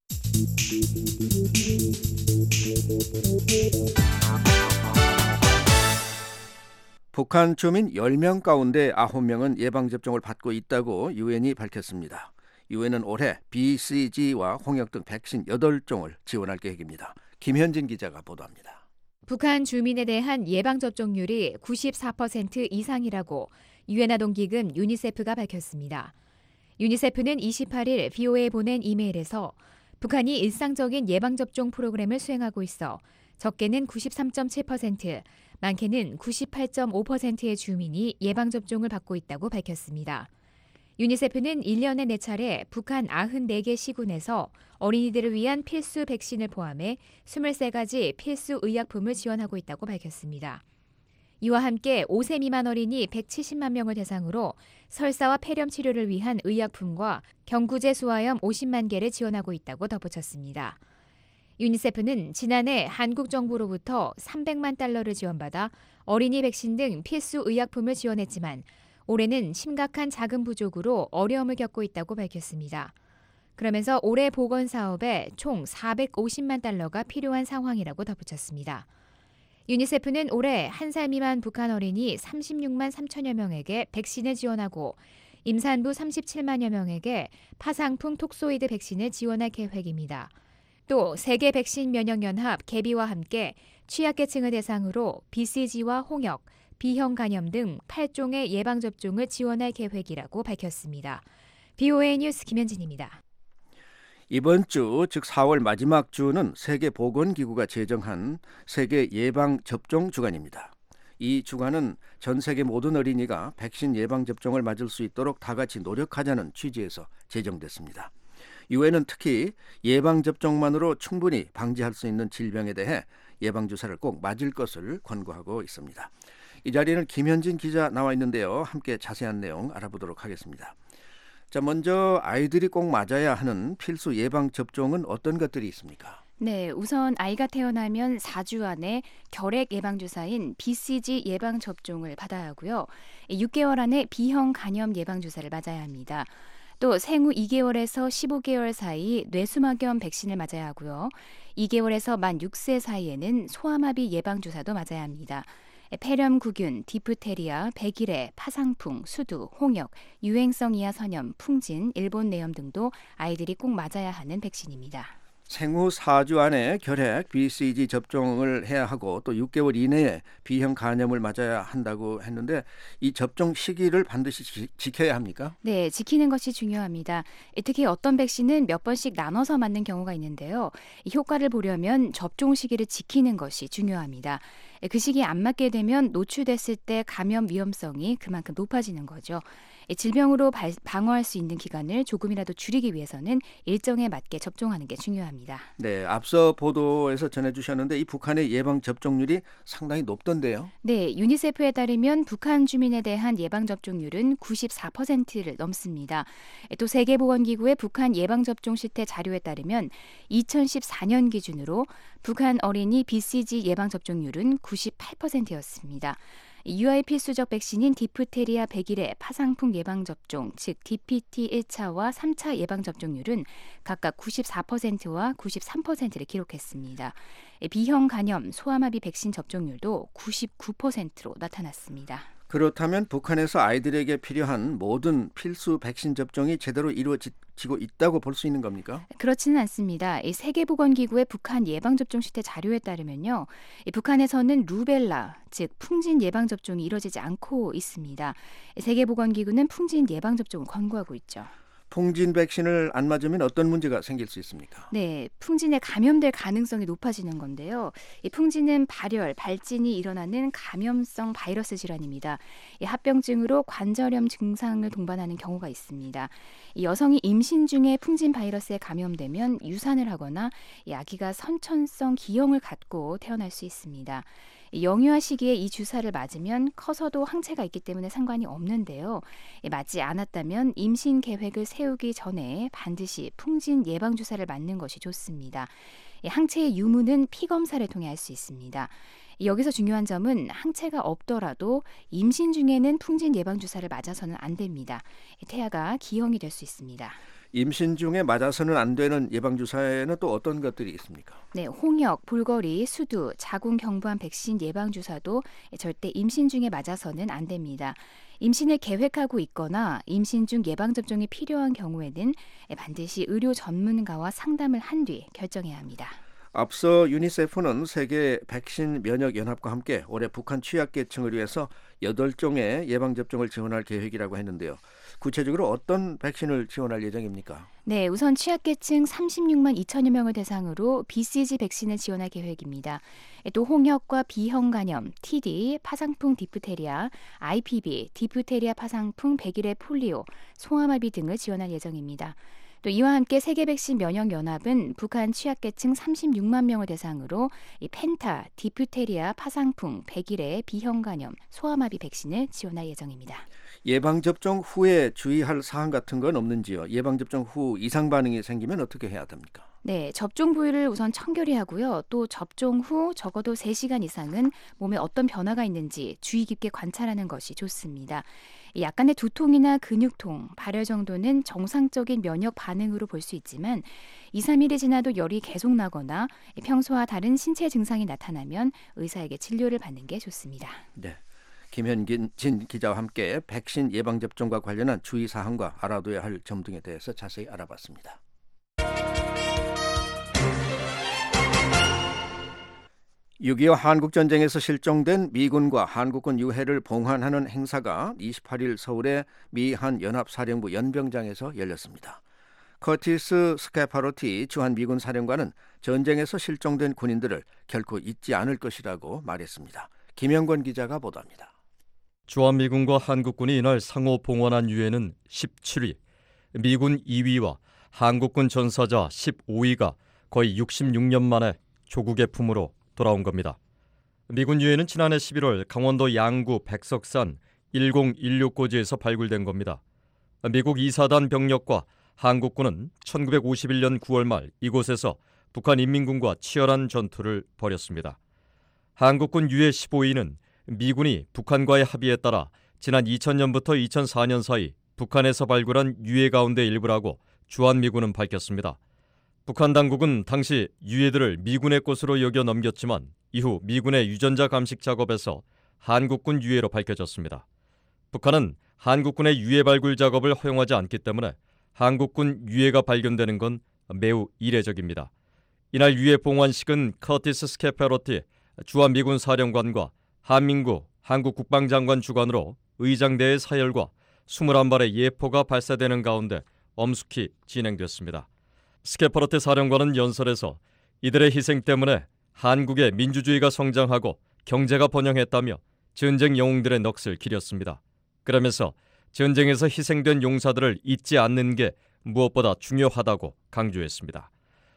북한 주민 10명 가운데 9명은 예방접종을 받고 있다고 유엔이 밝혔습니다. 유엔은 올해 BCG와 홍역 등 백신 8종을 지원할 계획입니다. 김현진 기자가 보도합니다. 북한 주민에 대한 예방접종률이 94% 이상이라고 유엔 아동기금 유니세프가 밝혔습니다. 유니세프는 28일 BOA에 보낸 이메일에서 북한이 일상적인 예방접종 프로그램을 수행하고 있어 적게는 93.7%, 많게는 98.5%의 주민이 예방접종을 받고 있다고 밝혔습니다. 유니세프는 1년에 4차례 북한 94개 시군에서 어린이들을 위한 필수 백신을 포함해 23가지 필수 의약품을 지원하고 있다고 밝혔습니다. 이와 함께 5세 미만 어린이 170만 명을 대상으로 설사와 폐렴 치료를 위한 의약품과 경구제 수화염 50만 개를 지원하고 있다고 덧붙였습니다. 유니세프는 지난해 한국 정부로부터 300만 달러를 지원받아 어린이 백신 등 필수 의약품을 지원했지만 올해는 심각한 자금 부족으로 어려움을 겪고 있다고 밝혔습니다. 그러면서 올해 보건 사업에 총 450만 달러가 필요한 상황이라고 덧붙였습니다. 유니세프는 올해 1살 미만 북한 어린이 36만 3천여 명에게 백신을 지원하고 임산부 37만여 명에게 파상풍 톡소이드 백신을 지원할 계획입니다. 또 세계 백신 면역연합 개비와 함께 취약계층을 대상으로 BCG와 홍역, B형 간염 등 8종의 예방접종을 지원할 계획이라고 밝혔습니다. BOA 뉴스 김현진입니다. 이번 주, 즉 4월 마지막 주는 세계보건기구가 제정한 세계 예방접종 주간입니다. 이 주간은 전 세계 모든 어린이가 백신 예방접종을 맞을 수 있도록 다 같이 노력하자는 취지에서 제정됐습니다. 유엔은 특히 예방접종만으로 충분히 방지할 수 있는 질병에 대해 예방주사를 꼭 맞을 것을 권고하고 있습니다. 이 자리에는 김현진 기자 나와 있는데요. 함께 자세한 내용 알아보도록 하겠습니다. 자, 먼저 아이들이 꼭 맞아야 하는 필수 예방접종은 어떤 것들이 있습니까? 네, 우선 아이가 태어나면 4주 안에 결핵 예방주사인 BCG 예방접종을 받아야 하고요. 6개월 안에 B형 간염 예방주사를 맞아야 합니다. 또 생후 2개월에서 15개월 사이 뇌수막염 백신을 맞아야 하고요. 2개월에서 만 6세 사이에는 소아마비 예방주사도 맞아야 합니다. 폐렴구균, 디프테리아, 백일해, 파상풍, 수두, 홍역, 유행성 이하 선염, 풍진, 일본 뇌염 등도 아이들이 꼭 맞아야 하는 백신입니다. 생후 4주 안에 결핵, BCG 접종을 해야 하고 또 6개월 이내에 B형 간염을 맞아야 한다고 했는데 이 접종 시기를 반드시 지켜야 합니까? 네, 지키는 것이 중요합니다. 특히 어떤 백신은 몇 번씩 나눠서 맞는 경우가 있는데요. 이 효과를 보려면 접종 시기를 지키는 것이 중요합니다. 그 시기에 안 맞게 되면 노출됐을 때 감염 위험성이 그만큼 높아지는 거죠. 질병으로 방어할 수 있는 기간을 조금이라도 줄이기 위해서는 일정에 맞게 접종하는 게 중요합니다. 네, 앞서 보도에서 전해주셨는데 이 북한의 예방 접종률이 상당히 높던데요. 네, 유니세프에 따르면 북한 주민에 대한 예방 접종률은 94%를 넘습니다. 또 세계보건기구의 북한 예방 접종 실태 자료에 따르면 2014년 기준으로 북한 어린이 BCG 예방 접종률은 98%였습니다. 유아의 필수적 백신인 디프테리아, 백일해, 파상풍 예방접종, 즉 DPT 1차와 3차 예방접종률은 각각 94%와 93%를 기록했습니다. B형 간염, 소아마비 백신 접종률도 99%로 나타났습니다. 그렇다면 북한에서 아이들에게 필요한 모든 필수 백신 접종이 제대로 이루어지고 있다고 볼 수 있는 겁니까? 그렇지는 않습니다. 이 세계보건기구의 북한 예방접종 실태 자료에 따르면요, 북한에서는 루벨라, 즉 풍진 예방접종이 이루어지지 않고 있습니다. 세계보건기구는 풍진 예방접종을 권고하고 있죠. 풍진 백신을 안 맞으면 어떤 문제가 생길 수 있습니까? 네, 풍진에 감염될 가능성이 높아지는 건데요. 이 풍진은 발열, 발진이 일어나는 감염성 바이러스 질환입니다. 이 합병증으로 관절염 증상을 동반하는 경우가 있습니다. 이 여성이 임신 중에 풍진 바이러스에 감염되면 유산을 하거나 이 아기가 선천성 기형을 갖고 태어날 수 있습니다. 영유아 시기에 이 주사를 맞으면 커서도 항체가 있기 때문에 상관이 없는데요. 맞지 않았다면 임신 계획을 세우기 전에 반드시 풍진 예방주사를 맞는 것이 좋습니다. 항체의 유무는 피검사를 통해 알 수 있습니다. 여기서 중요한 점은 항체가 없더라도 임신 중에는 풍진 예방주사를 맞아서는 안 됩니다. 태아가 기형이 될 수 있습니다. 임신 중에 맞아서는 안 되는 예방주사에는 또 어떤 것들이 있습니까? 네, 홍역, 볼거리, 수두, 자궁 경부암 백신 예방주사도 절대 임신 중에 맞아서는 안 됩니다. 임신을 계획하고 있거나 임신 중 예방접종이 필요한 경우에는 반드시 의료 전문가와 상담을 한 뒤 결정해야 합니다. 앞서 유니세프는 세계 백신 면역 연합과 함께 올해 북한 취약계층을 위해서 8종의 예방접종을 지원할 계획이라고 했는데요. 구체적으로 어떤 백신을 지원할 예정입니까? 네, 우선 취약계층 36만 2천여 명을 대상으로 BCG 백신을 지원할 계획입니다. 또 홍역과 비형 간염, TD, 파상풍 디프테리아, IPV, 디프테리아 파상풍, 백일의 폴리오, 소아마비 등을 지원할 예정입니다. 또 이와 함께 세계 백신 면역 연합은 북한 취약계층 36만 명을 대상으로 이 펜타, 디프테리아, 파상풍, 백일의 비형 간염, 소아마비 백신을 지원할 예정입니다. 예방접종 후에 주의할 사항 같은 건 없는지요? 예방접종 후 이상 반응이 생기면 어떻게 해야 됩니까? 네, 접종 부위를 우선 청결히 하고요. 또 접종 후 적어도 3시간 이상은 몸에 어떤 변화가 있는지 주의 깊게 관찰하는 것이 좋습니다. 약간의 두통이나 근육통, 발열 정도는 정상적인 면역 반응으로 볼 수 있지만 2, 3일이 지나도 열이 계속 나거나 평소와 다른 신체 증상이 나타나면 의사에게 진료를 받는 게 좋습니다. 네, 김현진 기자와 함께 백신 예방접종과 관련한 주의사항과 알아둬야 할 점 등에 대해서 자세히 알아봤습니다. 6.25 한국전쟁에서 실종된 미군과 한국군 유해를 봉환하는 행사가 28일 서울의 미한 연합사령부 연병장에서 열렸습니다. 커티스 스케파로티 주한 미군 사령관은 전쟁에서 실종된 군인들을 결코 잊지 않을 것이라고 말했습니다. 김영권 기자가 보도합니다. 주한미군과 한국군이 이날 상호 봉환한 유해는 17위, 미군 2위와 한국군 전사자 15위가 거의 66년 만에 조국의 품으로 돌아온 겁니다. 미군 유해는 지난해 11월 강원도 양구 백석산 1016고지에서 발굴된 겁니다. 미국 2사단 병력과 한국군은 1951년 9월 말 이곳에서 북한 인민군과 치열한 전투를 벌였습니다. 한국군 유해 15위는 미군이 북한과의 합의에 따라 지난 2000년부터 2004년 사이 북한에서 발굴한 유해 가운데 일부라고 주한미군은 밝혔습니다. 북한 당국은 당시 유해들을 미군의 것으로 여겨 넘겼지만 이후 미군의 유전자 감식 작업에서 한국군 유해로 밝혀졌습니다. 북한은 한국군의 유해 발굴 작업을 허용하지 않기 때문에 한국군 유해가 발견되는 건 매우 이례적입니다. 이날 유해 봉환식은 커티스 스케페로티 주한미군 사령관과 한민구 한국 국방장관 주관으로 의장대의 사열과 21발의 예포가 발사되는 가운데 엄숙히 진행됐습니다. 스케퍼로티 사령관은 연설에서 이들의 희생 때문에 한국의 민주주의가 성장하고 경제가 번영했다며 전쟁 영웅들의 넋을 기렸습니다. 그러면서 전쟁에서 희생된 용사들을 잊지 않는 게 무엇보다 중요하다고 강조했습니다.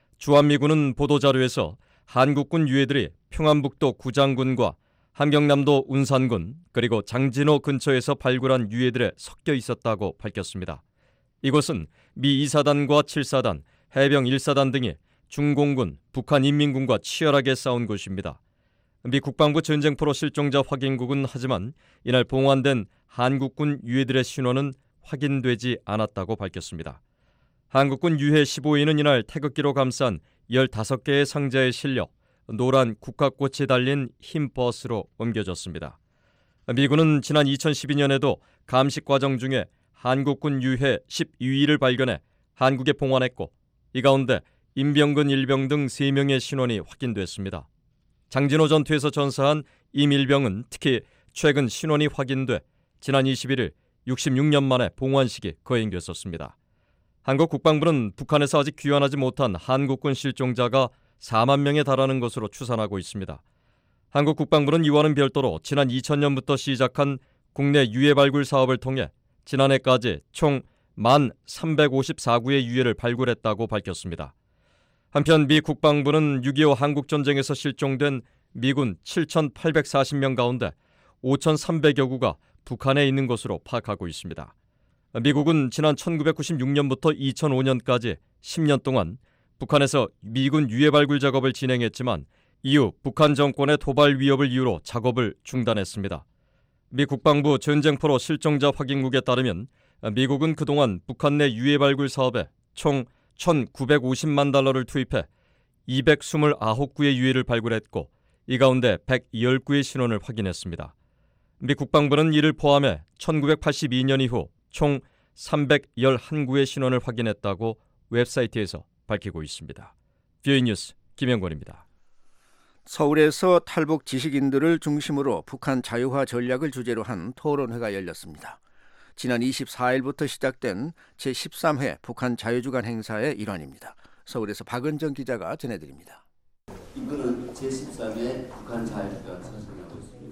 주한미군은 보도자료에서 한국군 유해들이 평안북도 구장군과 함경남도 운산군 그리고 장진호 근처에서 발굴한 유해들에 섞여 있었다고 밝혔습니다. 이곳은 미 2사단과 7사단, 해병 1사단 등이 중공군, 북한 인민군과 치열하게 싸운 곳입니다. 미 국방부 전쟁포로 실종자 확인국은 하지만 이날 봉환된 한국군 유해들의 신원은 확인되지 않았다고 밝혔습니다. 한국군 유해 15위는 이날 태극기로 감싼 15개의 상자에 실려 노란 국화꽃이 달린 흰 버스로 옮겨졌습니다. 미군은 지난 2012년에도 감식 과정 중에 한국군 유해 12위를 발견해 한국에 봉환했고 이 가운데 임병근 일병 등 3명의 신원이 확인됐습니다. 장진호 전투에서 전사한 임일병은 특히 최근 신원이 확인돼 지난 21일 66년 만에 봉환식이 거행됐었습니다. 한국 국방부는 북한에서 아직 귀환하지 못한 한국군 실종자가 4만 명에 달하는 것으로 추산하고 있습니다. 한국 국방부는 이와는 별도로 지난 2000년부터 시작한 국내 유해 발굴 사업을 통해 지난해까지 총 1,354구의 유해를 발굴했다고 밝혔습니다. 한편 미 국방부는 6.25 한국전쟁에서 실종된 미군 7,840명 가운데 5,300여 구가 북한에 있는 것으로 파악하고 있습니다. 미국은 지난 1996년부터 2005년까지 10년 동안 북한에서 미군 유해 발굴 작업을 진행했지만 이후 북한 정권의 도발 위협을 이유로 작업을 중단했습니다. 미 국방부 전쟁포로 실종자 확인국에 따르면 미국은 그동안 북한 내 유해 발굴 사업에 총 1,950만 달러를 투입해 229구의 유해를 발굴했고 이 가운데 110구의 신원을 확인했습니다. 미 국방부는 이를 포함해 1982년 이후 총 311구의 신원을 확인했다고 웹사이트에서 밝히고 있습니다. 뷰이 뉴스 김영권입니다. 서울에서 탈북 지식인들을 중심으로 북한 자유화 전략을 주제로 한 토론회가 열렸습니다. 지난 24일부터 시작된 제13회 북한 자유주간 행사의 일환입니다. 서울에서 박은정 기자가 전해드립니다. 이번은 제13회 북한 자유주간 선정하고 있습니다.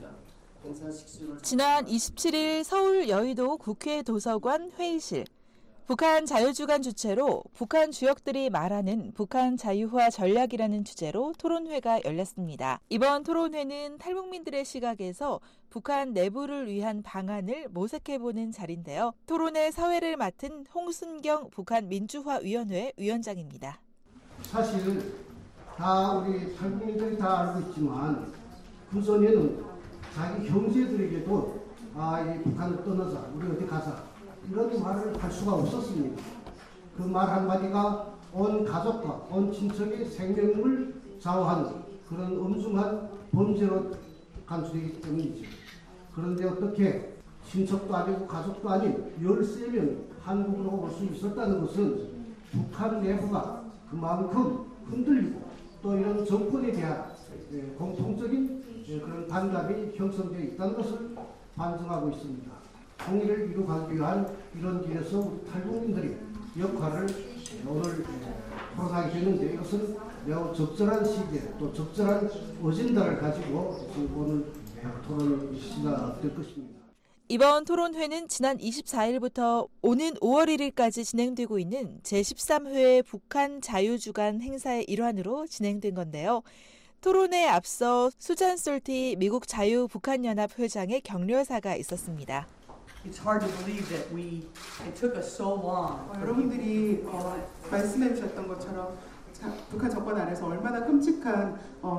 지난 27일 서울 여의도 국회 도서관 회의실, 북한 자유주간 주최로 북한 주역들이 말하는 북한 자유화 전략이라는 주제로 토론회가 열렸습니다. 이번 토론회는 탈북민들의 시각에서 북한 내부를 위한 방안을 모색해보는 자리인데요. 토론회 사회를 맡은 홍순경 북한 민주화위원회 위원장입니다. 사실 다 우리 탈북민들이 다 알고 있지만 그 전에는 자기 형제들에게도 이 북한을 떠나자, 우리 어디 가자 이런 말을 할 수가 없었습니다. 그 말 한마디가 온 가족과 온 친척의 생명을 좌우하는 그런 엄중한 범죄로 간주되기 때문이죠. 그런데 어떻게 친척도 아니고 가족도 아닌 13명 한국으로 올 수 있었다는 것은 북한 내부가 그만큼 흔들리고 또 이런 정권에 대한 공통적인 그런 반감이 형성되어 있다는 것을 반증하고 있습니다. 통일을 이루기 위한 이런 길에서 우리 탈북민들이 역할을 오늘 토론하게 되는데 이것은 매우 적절한 시기에 또 적절한 어젠다를 가지고 오늘 토론이 시작될 것입니다. 이번 토론회는 지난 24일부터 오는 5월 1일까지 진행되고 있는 제13회 북한 자유주간 행사의 일환으로 진행된 건데요. 토론회에 앞서 수잔 솔티 미국 자유북한연합 회장의 격려사가 있었습니다. It's hard to believe that it took us so long. 여러분들이 말씀해 주셨던 것처럼 북한 정권 안에서 얼마나 끔찍한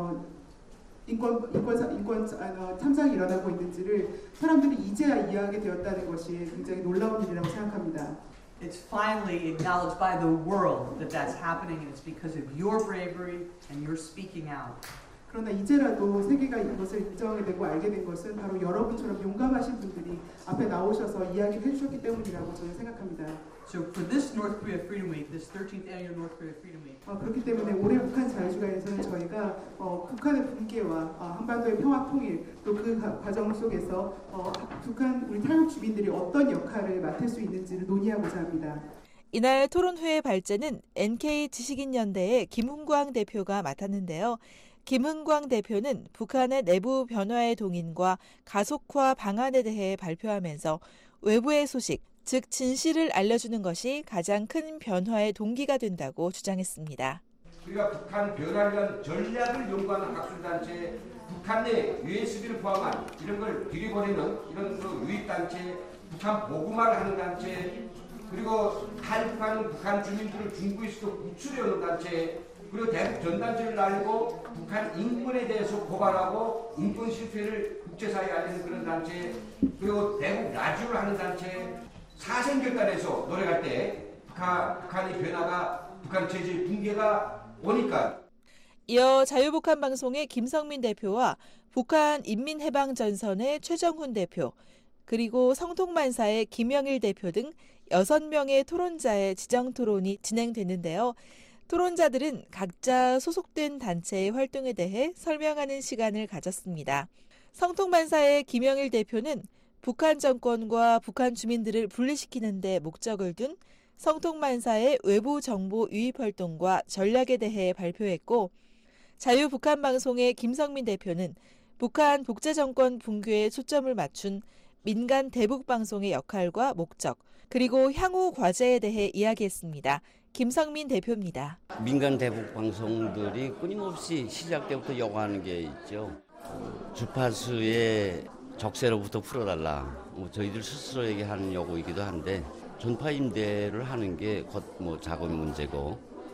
인권 참상이 일어나고 있는지를 사람들이 이제야 이해하게 되었다는 것이 굉장히 놀라운 일이라고 생각합니다. It's finally acknowledged by the world that that's happening, and it's because of your bravery and your speaking out. 그러나 이제라도 세계가 이것을 인정하게 되고 알게 된 것은 바로 여러분처럼 용감하신 분들이 앞에 나오셔서 이야기를 해주셨기 때문이라고 저는 생각합니다. So for this North Korea Freedom Week, this 13th annual North Korea Freedom Week. 그렇기 때문에 올해 북한 자유주간에서는 저희가 북한의 붕괴와 한반도의 평화 통일 또 그 과정 속에서 북한 우리 탈북 주민들이 어떤 역할을 맡을 수 있는지를 논의하고자 합니다. 이날 토론회의 발제는 NK 지식인연대의 김흥광 대표가 맡았는데요. 김흥광 대표는 북한의 내부 변화의 동인과 가속화 방안에 대해 발표하면서 외부의 소식, 즉 진실을 알려주는 것이 가장 큰 변화의 동기가 된다고 주장했습니다. 우리가 북한 변화를 위한 전략을 연구하는 학술단체, 북한 내 USB를 포함한 이런 걸 들이보내는 이런 유입단체, 북한 보고말을 하는 단체, 그리고 탈북하는 북한 주민들을 중국에서도 구출해오는 단체, 그리고 대북 전단지를 날리고 북한 인권에 대해서 고발하고 인권 실패를 국제사회에 알리는 그런 단체, 그리고 대북 라디오를 하는 단체, 사생결단에서 노력할 때 북한의 변화가 북한 체제의 붕괴가 오니까. 이어 자유북한 방송의 김성민 대표와 북한 인민해방전선의 최정훈 대표, 그리고 성통만사의 김영일 대표 등 6명의 토론자의 지정토론이 진행됐는데요. 토론자들은 각자 소속된 단체의 활동에 대해 설명하는 시간을 가졌습니다. 성통만사의 김영일 대표는 북한 정권과 북한 주민들을 분리시키는 데 목적을 둔 성통만사의 외부 정보 유입 활동과 전략에 대해 발표했고 자유북한방송의 김성민 대표는 북한 독재정권 붕괴에 초점을 맞춘 민간 대북방송의 역할과 목적, 그리고 향후 과제에 대해 이야기했습니다. 김성민 대표입니다. 민간 대북방송들이 끊임없이 시작 때부터 요구하는 게 있죠. 주파수의 적세로부터 풀어달라. 저희들 스스로에게 하는 요구이기도 한데 전파 임대를 하는 게 곧 자금 문제고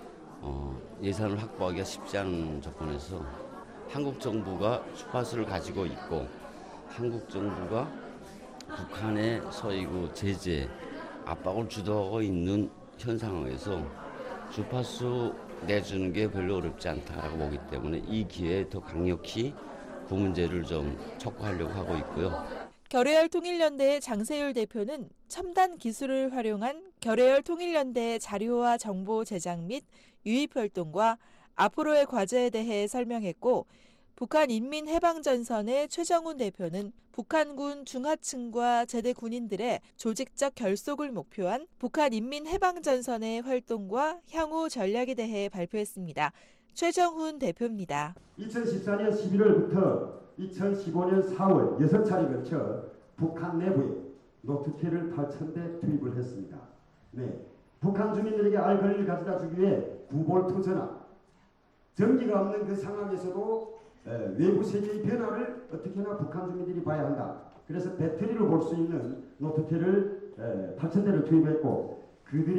예산을 확보하기가 쉽지 않은 조건에서 한국 정부가 주파수를 가지고 있고 한국 정부가 북한의 소위 제재, 압박을 주도하고 있는 현 상황에서 주파수 내주는 게 별로 어렵지 않다라고 보기 때문에 이 기회에 더 강력히 그 문제를 좀 촉구하려고 하고 있고요. 결의열 통일연대의 장세율 대표는 첨단 기술을 활용한 결의열 통일연대의 자료와 정보 제작 및 유입 활동과 앞으로의 과제에 대해 설명했고 북한 인민해방전선의 최정훈 대표는 북한군 중하층과 제대 군인들의 조직적 결속을 목표한 북한 인민해방전선의 활동과 향후 전략에 대해 발표했습니다. 최정훈 대표입니다. 2014년 11월부터 2015년 4월 6차례 걸쳐 북한 내부에 노트필을 8,000대 투입을 했습니다. 네, 북한 주민들에게 알 권리를 가져다 주기 위해 구볼트 전화, 전기가 없는 그 상황에서도 외부 세계의 변화를 어떻게나 북한 주민들이 봐야 한다. 그래서 배터리를 볼 수 있는 노트필을 8,000대를 투입했고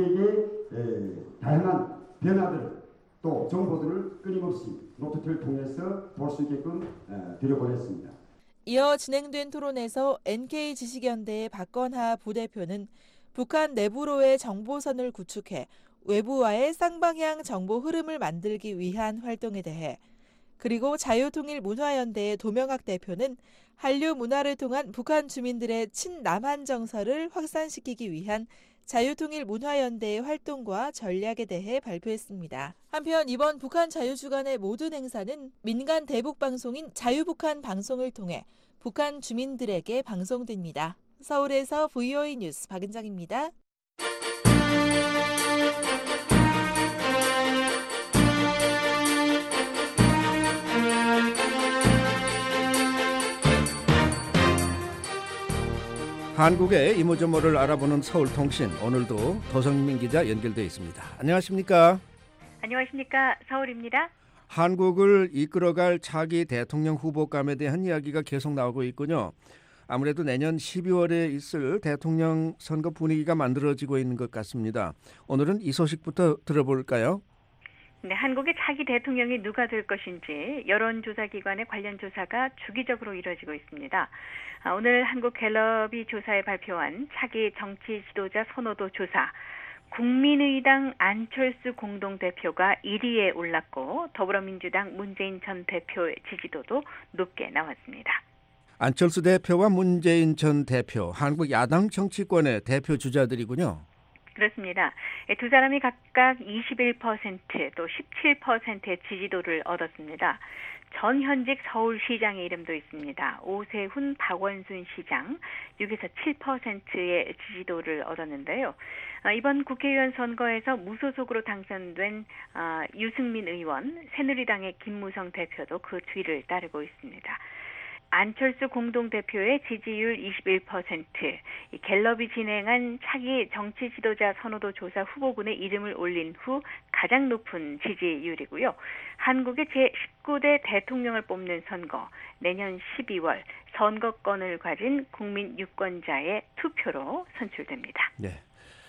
그들에게 다양한 변화들 또 정보들을 끊임없이 노트필을 통해서 볼 수 있게끔 드려보냈습니다. 이어 진행된 토론에서 NK지식연대의 박건하 부대표는 북한 내부로의 정보선을 구축해 외부와의 쌍방향 정보 흐름을 만들기 위한 활동에 대해, 그리고 자유통일문화연대의 도명학 대표는 한류 문화를 통한 북한 주민들의 친남한 정서를 확산시키기 위한 자유통일문화연대의 활동과 전략에 대해 발표했습니다. 한편 이번 북한 자유주간의 모든 행사는 민간 대북방송인 자유북한 방송을 통해 북한 주민들에게 방송됩니다. 서울에서 VOA 뉴스 박은정입니다. 한국의 이모저모를 알아보는 서울통신, 오늘도 도성민 기자 연결되어 있습니다. 안녕하십니까? 안녕하십니까? 서울입니다. 한국을 이끌어갈 차기 대통령 후보감에 대한 이야기가 계속 나오고 있군요. 아무래도 내년 12월에 있을 대통령 선거 분위기가 만들어지고 있는 것 같습니다. 오늘은 이 소식부터 들어볼까요? 네, 한국의 차기 대통령이 누가 될 것인지 여론조사기관의 관련 조사가 주기적으로 이뤄지고 있습니다. 오늘 한국갤럽이 조사에 발표한 차기 정치 지도자 선호도 조사, 국민의당 안철수 공동대표가 1위에 올랐고 더불어민주당 문재인 전 대표의 지지도도 높게 나왔습니다. 안철수 대표와 문재인 전 대표, 한국 야당 정치권의 대표 주자들이군요. 그렇습니다. 두 사람이 각각 21% 또 17%의 지지도를 얻었습니다. 전 현직 서울시장의 이름도 있습니다. 오세훈, 박원순 시장 6에서 7%의 지지도를 얻었는데요. 이번 국회의원 선거에서 무소속으로 당선된 유승민 의원, 새누리당의 김무성 대표도 그 뒤를 따르고 있습니다. 안철수 공동대표의 지지율 21%, 갤럽이 진행한 차기 정치 지도자 선호도 조사 후보군에 이름을 올린 후 가장 높은 지지율이고요. 한국의 제19대 대통령을 뽑는 선거, 내년 12월 선거권을 가진 국민 유권자의 투표로 선출됩니다. 네.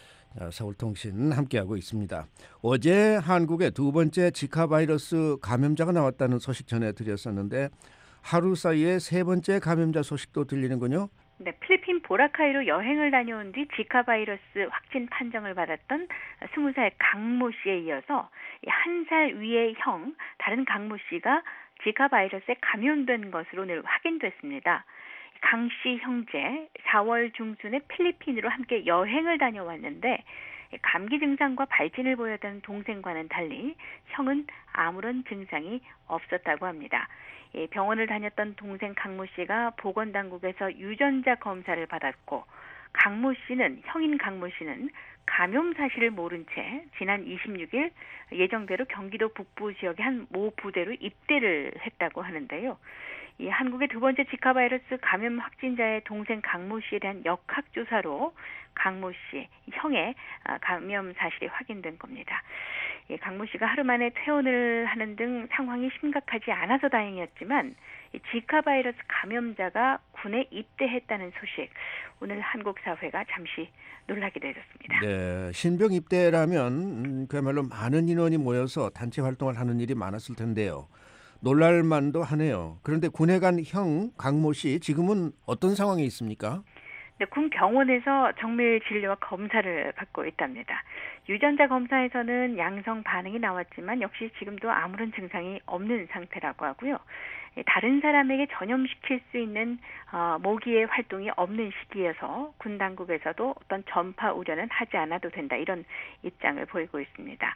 서울통신 함께하고 있습니다. 어제 한국에 두 번째 지카 바이러스 감염자가 나왔다는 소식 전해드렸었는데 하루 사이에 세 번째 감염자 소식도 들리는군요. 네, 필리핀 보라카이로 여행을 다녀온 뒤 지카 바이러스 확진 판정을 받았던 20살 강모 씨에 이어서 1살 위의 형 다른 강모 씨가 지카 바이러스에 감염된 것으로 오늘 확인됐습니다. 강 씨 형제 4월 중순에 필리핀으로 함께 여행을 다녀왔는데 감기 증상과 발진을 보였던 동생과는 달리 형은 아무런 증상이 없었다고 합니다. 병원을 다녔던 동생 강모 씨가 보건당국에서 유전자 검사를 받았고 강모 씨는 형인 강모 씨는 감염 사실을 모른 채 지난 26일 예정대로 경기도 북부 지역의 한 모 부대로 입대를 했다고 하는데요. 이 한국의 두 번째 지카 바이러스 감염 확진자의 동생 강모 씨에 대한 역학조사로 강모 씨 형의 감염 사실이 확인된 겁니다. 강모 씨가 하루 만에 퇴원을 하는 등 상황이 심각하지 않아서 다행이었지만 지카 바이러스 감염자가 군에 입대했다는 소식, 오늘 한국 사회가 잠시 놀라게 되었습니다. 네, 신병 입대라면 그야말로 많은 인원이 모여서 단체 활동을 하는 일이 많았을 텐데요. 놀랄만도 하네요. 그런데 군에 간 형 강모 씨 지금은 어떤 상황에 있습니까? 네, 군 병원에서 정밀 진료와 검사를 받고 있답니다. 유전자 검사에서는 양성 반응이 나왔지만 역시 지금도 아무런 증상이 없는 상태라고 하고요. 다른 사람에게 전염시킬 수 있는 모기의 활동이 없는 시기여서 군 당국에서도 어떤 전파 우려는 하지 않아도 된다, 이런 입장을 보이고 있습니다.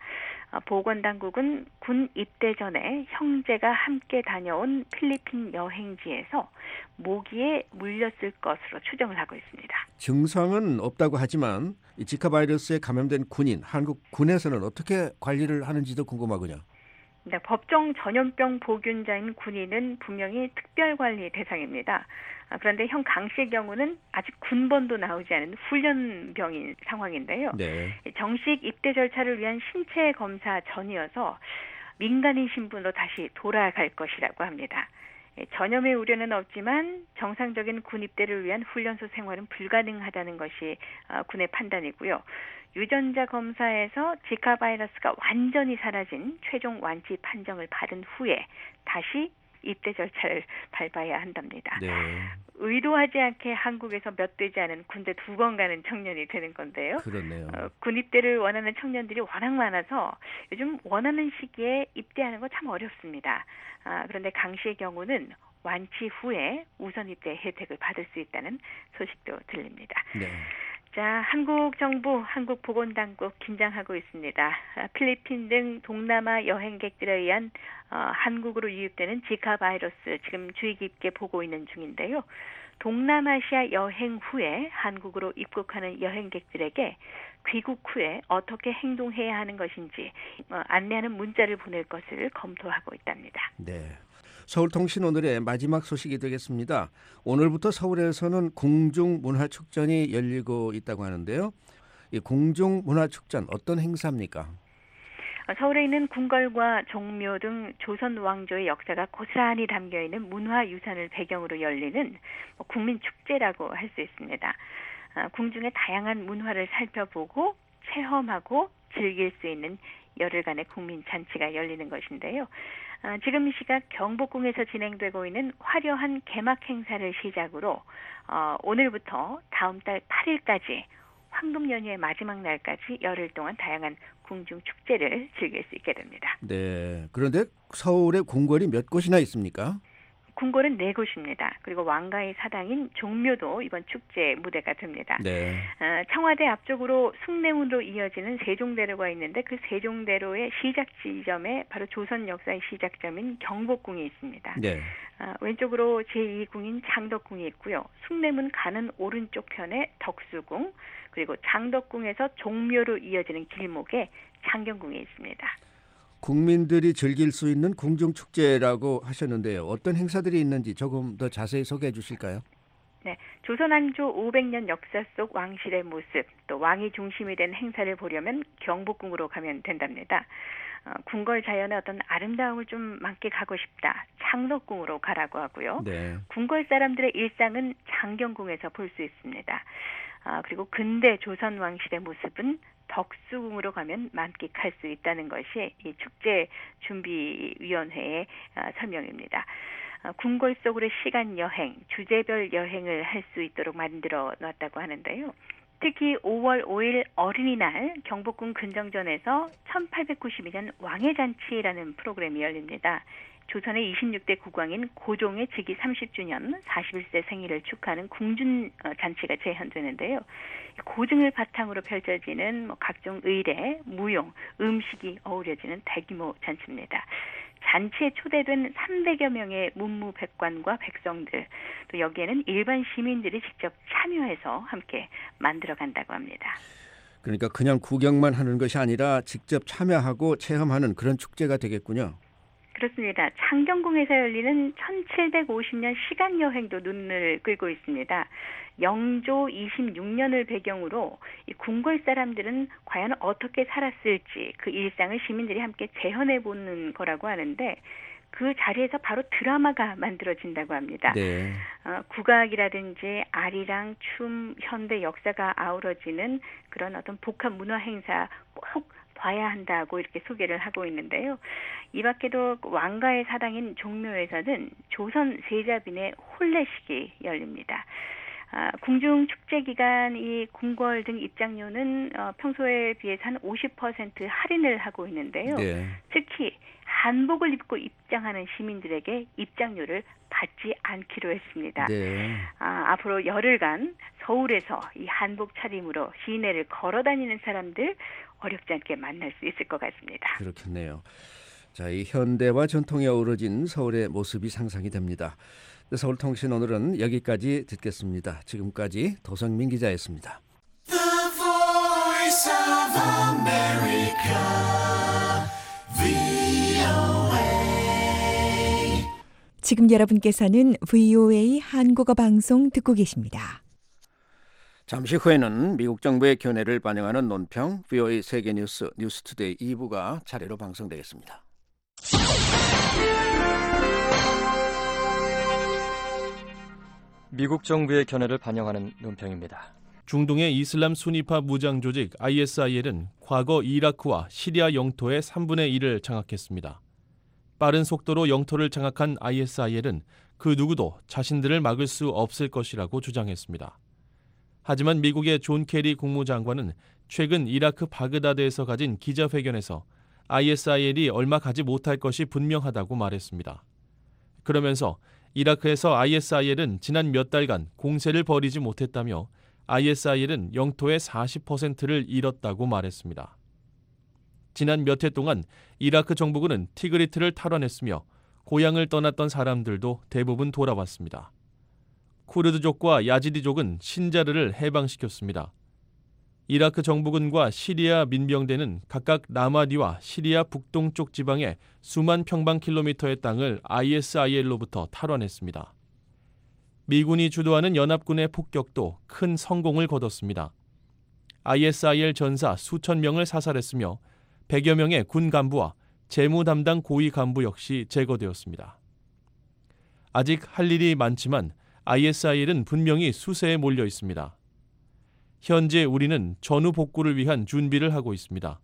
보건당국은 군 입대 전에 형제가 함께 다녀온 필리핀 여행지에서 모기에 물렸을 것으로 추정을 하고 있습니다. 증상은 없다고 하지만 이 지카 바이러스에 감염된 군인, 한국 군에서는 어떻게 관리를 하는지도 궁금하군요. 네, 법정 전염병 보균자인 군인은 분명히 특별관리 대상입니다. 그런데 형 강 씨의 경우는 아직 군번도 나오지 않은 훈련병인 상황인데요. 네. 정식 입대 절차를 위한 신체 검사 전이어서 민간인 신분으로 다시 돌아갈 것이라고 합니다. 전염의 우려는 없지만 정상적인 군 입대를 위한 훈련소 생활은 불가능하다는 것이 군의 판단이고요. 유전자 검사에서 지카 바이러스가 완전히 사라진 최종 완치 판정을 받은 후에 다시 입대 절차를 밟아야 한답니다. 네. 의도하지 않게 한국에서 몇 되지 않은 군대 2번 가는 청년이 되는 건데요. 그렇네요. 군 입대를 원하는 청년들이 워낙 많아서 요즘 원하는 시기에 입대하는 거 참 어렵습니다. 그런데 강 씨의 경우는 완치 후에 우선 입대 혜택을 받을 수 있다는 소식도 들립니다. 네. 자, 한국 정부, 한국 보건당국 긴장하고 있습니다. 필리핀 등 동남아 여행객들에 의한 한국으로 유입되는 지카 바이러스 지금 주의 깊게 보고 있는 중인데요. 동남아시아 여행 후에 한국으로 입국하는 여행객들에게 귀국 후에 어떻게 행동해야 하는 것인지 안내하는 문자를 보낼 것을 검토하고 있답니다. 네. 서울통신 오늘의 마지막 소식이 되겠습니다. 오늘부터 서울에서는 궁중문화축전이 열리고 있다고 하는데요. 이 궁중문화축전 어떤 행사입니까? 서울에 있는 궁궐과 종묘 등 조선 왕조의 역사가 고스란히 담겨있는 문화유산을 배경으로 열리는 국민축제라고 할 수 있습니다. 궁중의 다양한 문화를 살펴보고 체험하고 즐길 수 있는 열흘간의 국민잔치가 열리는 것인데요. 지금 이 시각 경복궁에서 진행되고 있는 화려한 개막 행사를 시작으로 오늘부터 다음 달 8일까지 황금 연휴의 마지막 날까지 열흘 동안 다양한 궁중 축제를 즐길 수 있게 됩니다. 네. 그런데 서울에 궁궐이 몇 곳이나 있습니까? 궁궐은 4곳입니다. 그리고 왕가의 사당인 종묘도 이번 축제 무대가 됩니다. 네. 청와대 앞쪽으로 숭례문으로 이어지는 세종대로가 있는데 그 세종대로의 시작 지점에 바로 조선 역사의 시작점인 경복궁이 있습니다. 네. 왼쪽으로 제2궁인 창덕궁이 있고요. 숭례문 가는 오른쪽 편에 덕수궁, 그리고 창덕궁에서 종묘로 이어지는 길목에 창경궁이 있습니다. 국민들이 즐길 수 있는 궁중축제라고 하셨는데요. 어떤 행사들이 있는지 조금 더 자세히 소개해 주실까요? 네, 조선왕조 500년 역사 속 왕실의 모습, 또 왕이 중심이 된 행사를 보려면 경복궁으로 가면 된답니다. 궁궐 자연의 어떤 아름다움을 좀 만끽하고 싶다, 창덕궁으로 가라고 하고요. 네. 궁궐 사람들의 일상은 창경궁에서 볼 수 있습니다. 그리고 근대 조선 왕실의 모습은 덕수궁으로 가면 만끽할 수 있다는 것이 이 축제준비위원회의 설명입니다. 궁궐 속으로 시간 여행, 주제별 여행을 할 수 있도록 만들어 놨다고 하는데요. 특히 5월 5일 어린이날 경복궁 근정전에서 1892년 왕해잔치라는 프로그램이 열립니다. 조선의 26대 국왕인 고종의 즉위 30주년 41세 생일을 축하하는 궁준잔치가 재현되는데요. 고증을 바탕으로 펼쳐지는 각종 의례, 무용, 음식이 어우러지는 대규모 잔치입니다. 잔치에 초대된 300여 명의 문무백관과 백성들, 또 여기에는 일반 시민들이 직접 참여해서 함께 만들어간다고 합니다. 그러니까 그냥 구경만 하는 것이 아니라 직접 참여하고 체험하는 그런 축제가 되겠군요. 그렇습니다. 창경궁에서 열리는 1750년 시간여행도 눈을 끌고 있습니다. 영조 26년을 배경으로 이 궁궐 사람들은 과연 어떻게 살았을지 그 일상을 시민들이 함께 재현해보는 거라고 하는데 그 자리에서 바로 드라마가 만들어진다고 합니다. 네. 국악이라든지 아리랑, 춤, 현대 역사가 아우러지는 그런 어떤 복합 문화 행사 꼭 봐야 한다고 이렇게 소개를 하고 있는데요. 이 밖에도 왕가의 사당인 종묘에서는 조선 세자빈의 혼례식이 열립니다. 궁중 축제 기간 이 궁궐 등 입장료는 평소에 비해서 한 50% 할인을 하고 있는데요. 네. 특히 한복을 입고 입장하는 시민들에게 입장료를 받지 않기로 했습니다. 네. 앞으로 열흘간 서울에서 이 한복 차림으로 시내를 걸어다니는 사람들 어렵지 않게 만날 수 있을 것 같습니다. 그렇겠네요. 자, 이 현대와 전통이 어우러진 서울의 모습이 상상이 됩니다. 서울통신 오늘은 여기까지 듣겠습니다. 지금까지 도성민 기자였습니다. The Voice of America, VOA. 지금 여러분께서는 VOA 한국어 방송 듣고 계십니다. 잠시 후에는 미국 정부의 견해를 반영하는 논평 VOA 세계뉴스 뉴스투데이 2부가 차례로 방송되겠습니다. 미국 정부의 견해를 반영하는 논평입니다. 중동의 이슬람 순위파 무장 조직 ISIL은 과거 이라크와 시리아 영토의 3분의 1을 장악했습니다. 빠른 속도로 영토를 장악한 ISIL은 그 누구도 자신들을 막을 수 없을 것이라고 주장했습니다. 하지만 미국의 존 케리 국무장관은 최근 이라크 바그다드에서 가진 기자회견에서 ISIL이 얼마 가지 못할 것이 분명하다고 말했습니다. 그러면서 이라크에서 ISIL은 지난 몇 달간 공세를 벌이지 못했다며 ISIL은 영토의 40%를 잃었다고 말했습니다. 지난 몇 해 동안 이라크 정부군은 티그리트를 탈환했으며 고향을 떠났던 사람들도 대부분 돌아왔습니다. 쿠르드족과 야지디족은 신자르를 해방시켰습니다. 이라크 정부군과 시리아 민병대는 각각 라마디와 시리아 북동쪽 지방의 수만 평방킬로미터의 땅을 ISIL로부터 탈환했습니다. 미군이 주도하는 연합군의 폭격도 큰 성공을 거뒀습니다. ISIL 전사 수천 명을 사살했으며 100여 명의 군 간부와 재무 담당 고위 간부 역시 제거되었습니다. 아직 할 일이 많지만 ISIL은 분명히 수세에 몰려 있습니다. 현재 우리는 전후 복구를 위한 준비를 하고 있습니다.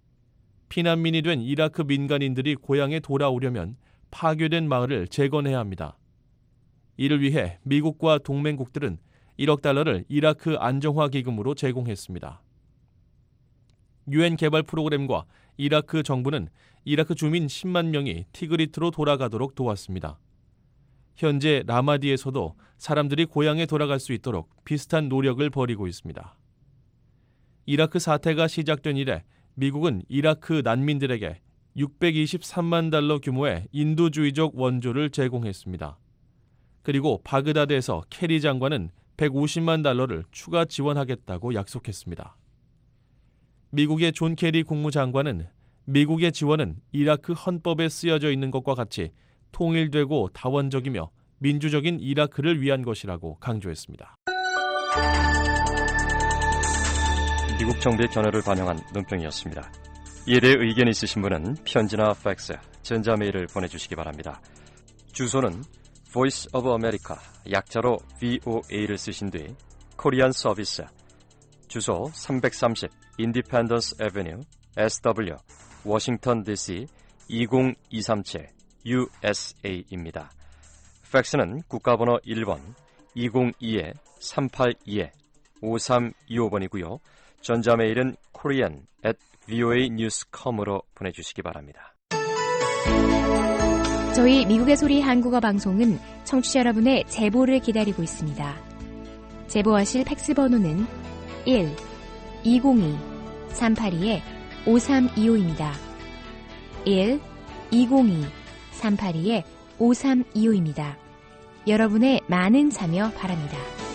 피난민이 된 이라크 민간인들이 고향에 돌아오려면 파괴된 마을을 재건해야 합니다. 이를 위해 미국과 동맹국들은 1억 달러를 이라크 안정화 기금으로 제공했습니다. UN 개발 프로그램과 이라크 정부는 이라크 주민 10만 명이 티그리트로 돌아가도록 도왔습니다. 현재 라마디에서도 사람들이 고향에 돌아갈 수 있도록 비슷한 노력을 벌이고 있습니다. 이라크 사태가 시작된 이래 미국은 이라크 난민들에게 623만 달러 규모의 인도주의적 원조를 제공했습니다. 그리고 바그다드에서 케리 장관은 150만 달러를 추가 지원하겠다고 약속했습니다. 미국의 존 케리 국무장관은 미국의 지원은 이라크 헌법에 쓰여져 있는 것과 같이 통일되고 다원적이며 민주적인 이라크를 위한 것이라고 강조했습니다. 미국 정부의 견해를 반영한 논평이었습니다. 이에 대해 의견이 있으신 분은 편지나 팩스, 전자메일을 보내주시기 바랍니다. 주소는 Voice of America, 약자로 VOA를 쓰신 뒤 코리안 서비스, 주소 330 Independence Avenue, SW, 워싱턴 DC 20237 USA입니다. 팩스는 국가번호 1번 202-382-5325번이고요. 전자메일은 korean@voanews.com으로 보내주시기 바랍니다. 저희 미국의 소리 한국어 방송은 청취자 여러분의 제보를 기다리고 있습니다. 제보하실 팩스 번호는 1-202-382-5325입니다. 1-202 382-5325입니다. 여러분의 많은 참여 바랍니다.